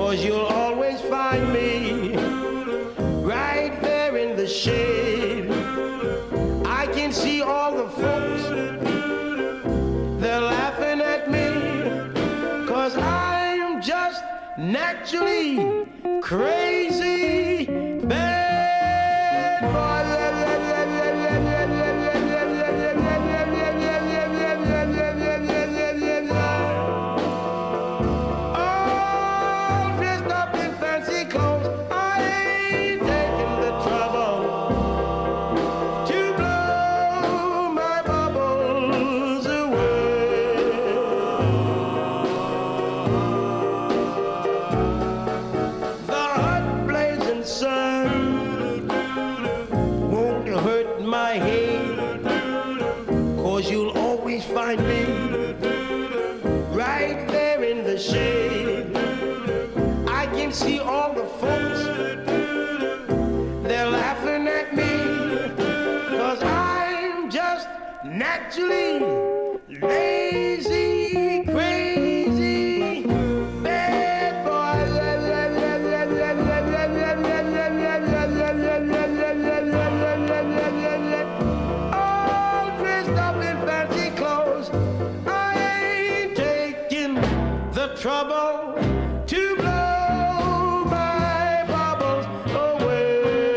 'cause you'll always find me right there in the shade. I can see all the folks, they're laughing at me, 'cause I'm just naturally crazy. Bad boy. All dressed up in fancy clothes, I ain't taking the trouble to blow my bubbles away. The hot blazing sun won't hurt my head, 'cause you'll always find me right there in the shade. I can see all the folks, they're laughing at me, 'cause I'm just naturally lazy, crazy, bad boy. All dressed up in fancy clothes, I ain't taking the trouble to blow my bubbles away.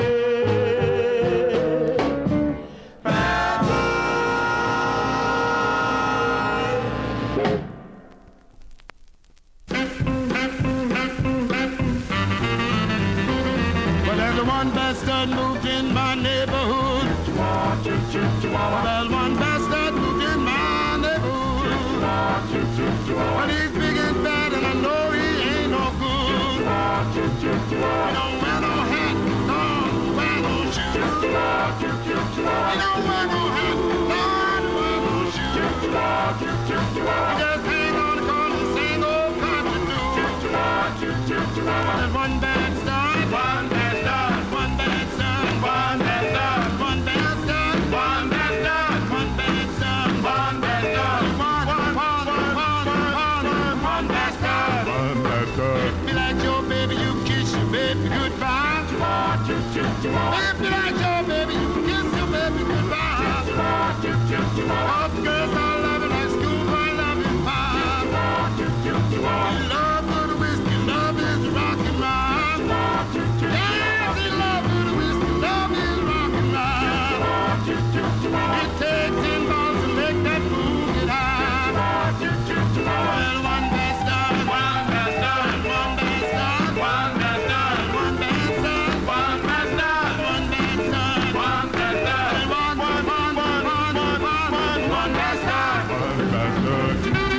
Well, there's a one bastard moved in my neighborhood. Well, there's one bastard moved in my neighborhood. But he's big and fat, and I know he ain't no good. He don't wear no hat, don't wear no shoes. He don't wear no hat, don't wear no shoes. He just hang on the corner, sing old country blues. There's one bad start, one bad start, one bad start, one bad start, one bad start, one bad start, one bad start, one bad start, one, one, one, one, one, one, one bad start. One bad start. If you like your baby, you kiss your baby goodbye. If you like your baby, you kiss your baby goodbye. All the girls I love it like school, I love you fine. Love good whiskey, love is rock and roll. Yes, he love good whiskey, love is rock and roll. It takes ten balls to make that moon get high. Well, one bad start, one bad start, one bad start, one bad start, one bad start, one bad start, one bad start, one bad start, one, one, one, one, one, one, one, one, one bad start. One bad start.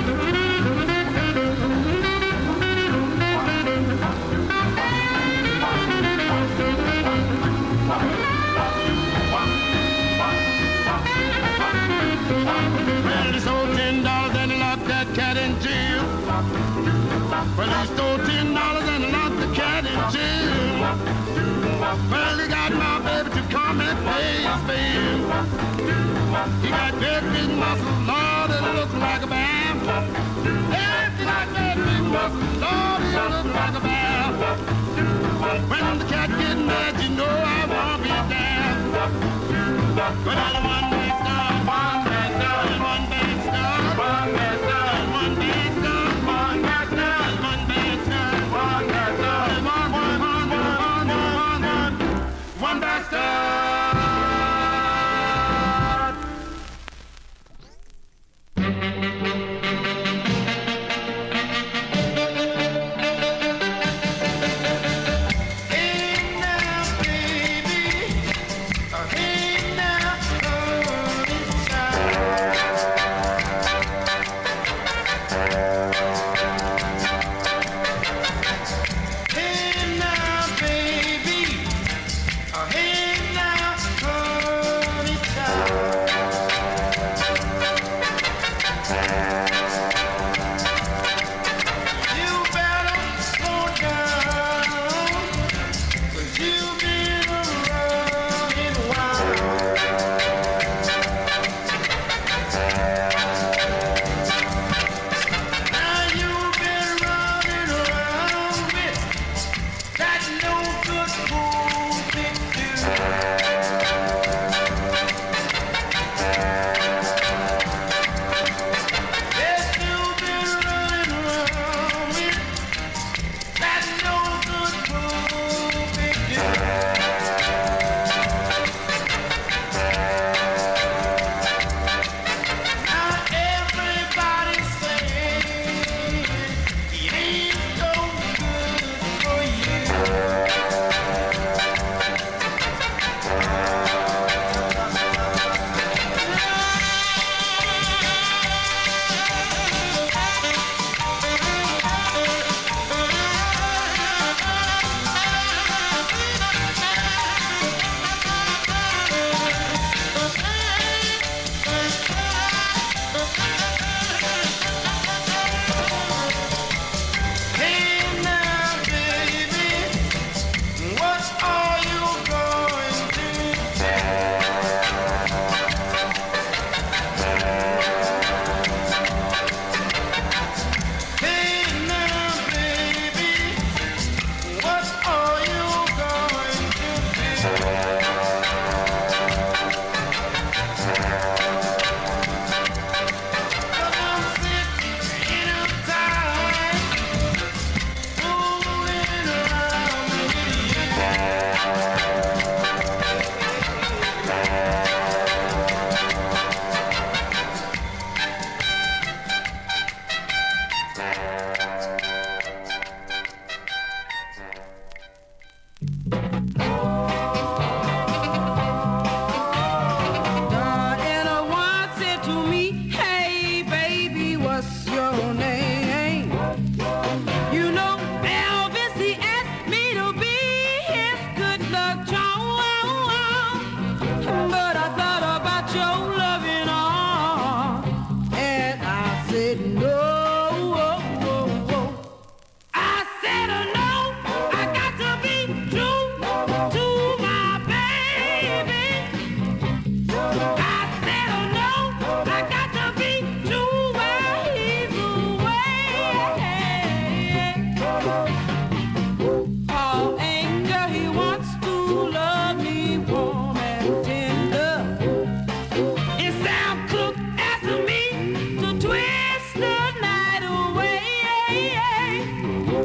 Well, he stole ten dollars and he locked that cat in jail. Well, he stole ten dollars and he locked the cat in jail. Well, he got my baby to come and pay his bill. He got big, big muscles, Lord, it looks like a bam. Hey, he got big, big muscles, Lord, it looks like a bam. When the cat gets mad, you know I won't be damned. But I don't want to stop, one bad start, one bad start, one bad start, one bad start, one bad start, one bad start, one bad start, one, one, one, one, one, one, one, one bad start. Hey now, baby, hey now, oh.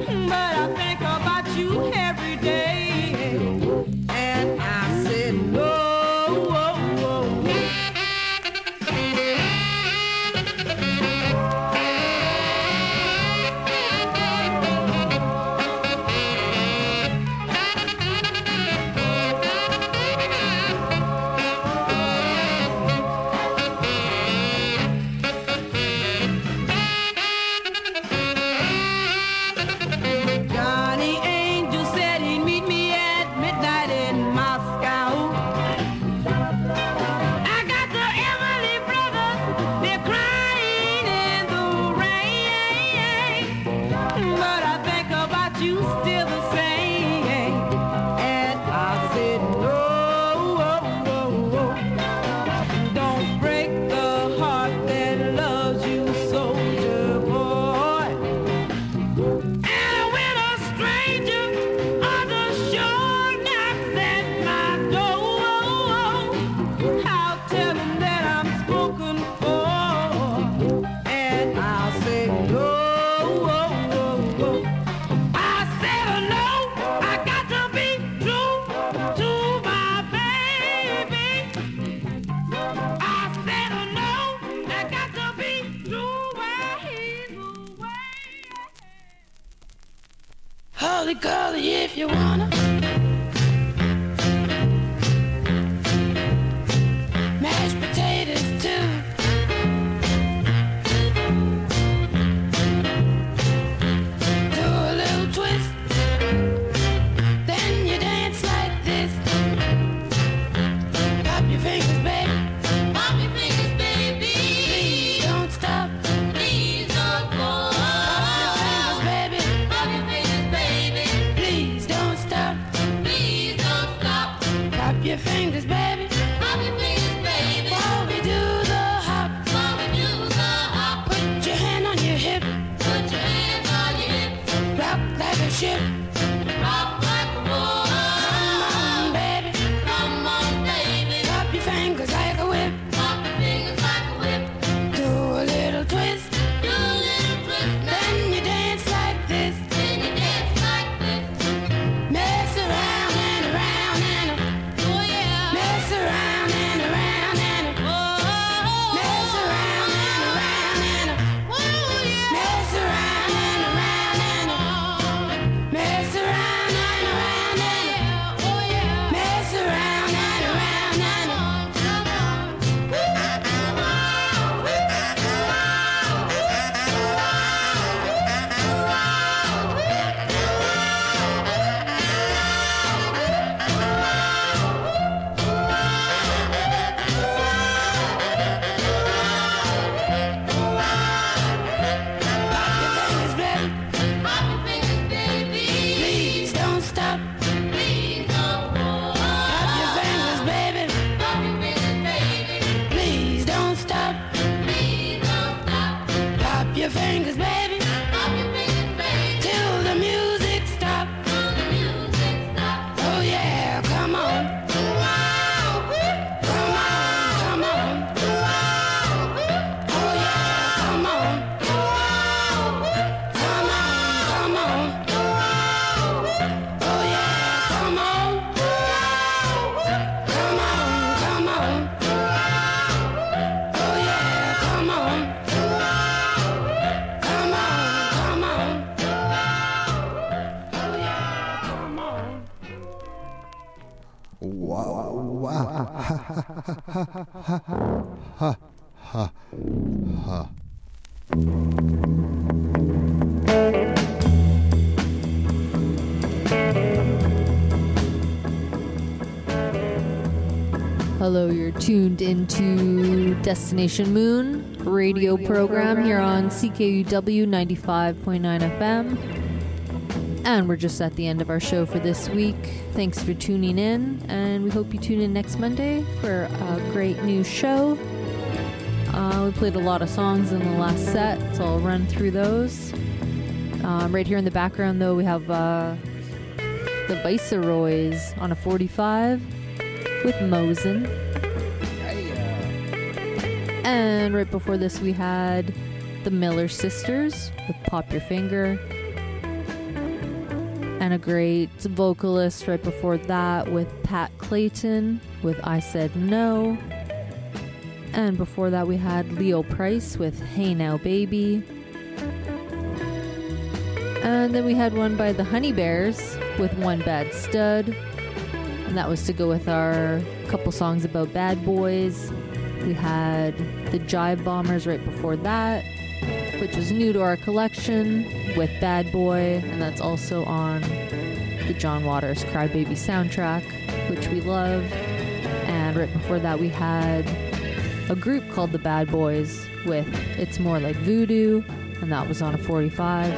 but I think about you every day. And I said no. Johnny Angel said he'd meet me at midnight in Moscow. I got the Emily brothers, they're crying in the rain. But I think about you still the same. And I said, no, don't break the heart that loves you, soldier boy. And when a stranger on the shore knocks at my door, I'll tell him that I'm spoken for. And I'll say no. I said no. I got to be true to my baby. I said no. I got to be true while he's away. Holy golly, if you wanna mashed potatoes too. Do a little twist, then you dance like this. Pop your fingers, baby. Pop your fingers, baby. Please don't stop. Please don't go. Pop your fingers, baby. Pop your fingers, baby. Please don't stop. Please don't stop. Pop your fingers, baby. Pop your fingers, baby. While we do the hop. While we do the hop. Put your hand on your hip. Put your hand on your hip. Rock like a ship. Rock like a boat. Come on, baby. Come on, baby. Pop your fingers like a whip. Pop your fingers like a whip. Do a little twist. Do a little twist. Then you dance like this. Then you dance like this. Mess around and around and oh yeah. Mess around and around and oh. Mess around and around and oh yeah. Mess around and around and oh. Mess around and around and oh yeah. Mess around and around and oh. Come on. Pop your fingers, baby. Please don't stop. Please don't go. Pop your fingers, baby. Pop your fingers, baby. Please don't stop. Please don't stop. Pop your fingers, baby. Pop your fingers, baby. Till the music stops. Till the music stops. Oh yeah, come on. Come on, come on. Oh yeah, come on. Come on, come on. Oh yeah, come on. Come on, come on. Oh yeah, come on. Come on, come on. Oh yeah, come on. Wow, wow. Ha, ha, ha, ha. Hello, you're tuned into Destination Moon radio program here on C K U W ninety-five point nine F M. And we're just at the end of our show for this week. Thanks for tuning in, and we hope you tune in next Monday for a great new show. Uh, we played a lot of songs in the last set, so I'll run through those. Um, right here in the background, though, we have uh, the Viceroys on a forty-five with Mosin. And right before this, we had the Miller Sisters with Pop Your Finger. and a great vocalist right before that with Pat Clayton with I Said No. And before that we had Leo Price with Hey Now Baby. And then we had one by the Honey Bears with One Bad Stud. And that was to go with our couple songs about bad boys. We had the Jive Bombers right before that, which was new to our collection with Bad Boy. And that's also on the John Waters Crybaby soundtrack, which we love. And right before that we had a group called the Bad Boys with It's More Like Voodoo, and that was on a forty-five.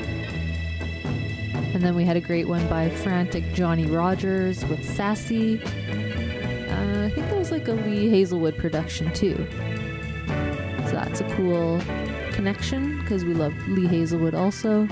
And then we had a great one by Frantic Johnny Rogers with Sassy. Uh, I think that was like a Lee Hazelwood production too. So that's a cool connection because we love Lee Hazelwood also.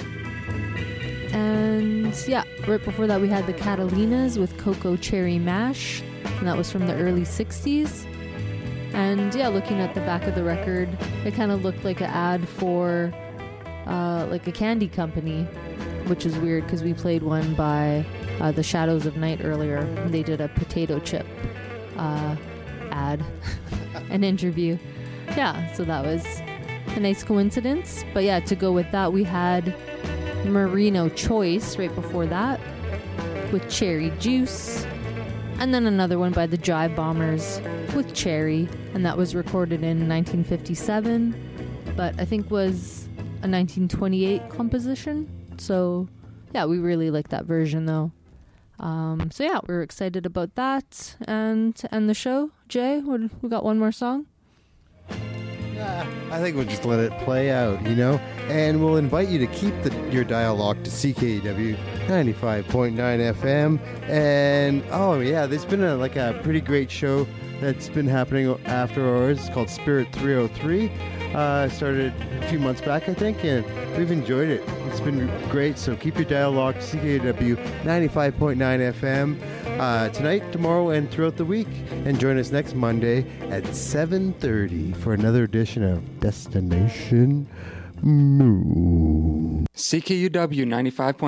And yeah, right before that we had the Catalinas with Cocoa Cherry Mash, and that was from the early sixties. And yeah, looking at the back of the record, it kind of looked like an ad for uh, like a candy company, which is weird because we played one by uh, the Shadows of Night earlier. And they did a potato chip uh, ad, an interview. Yeah, so that was a nice coincidence. But yeah, to go with that, we had Merino Choice right before that with Cherry Juice. And then another one by the Jive Bombers with Cherry, and that was recorded in nineteen fifty-seven, but I think was a nineteen twenty-eight composition. So yeah, we really like that version though. Um, so yeah, we're excited about that. And to end the show, Jay, we got one more song. Yeah, I think we'll just let it play out, you know, and we'll invite you to keep the, your dial locked to C K U W ninety-five point nine F M. And oh yeah, there's been a like a pretty great show that's been happening after ours. It's called Spirit three oh three. Uh, started a few months back, I think, and we've enjoyed it. It's been great. So keep your dial locked, C K U W ninety-five point nine F M uh, tonight, tomorrow, and throughout the week. And join us next Monday at seven thirty for another edition of Destination Moon. C K U W ninety-five point nine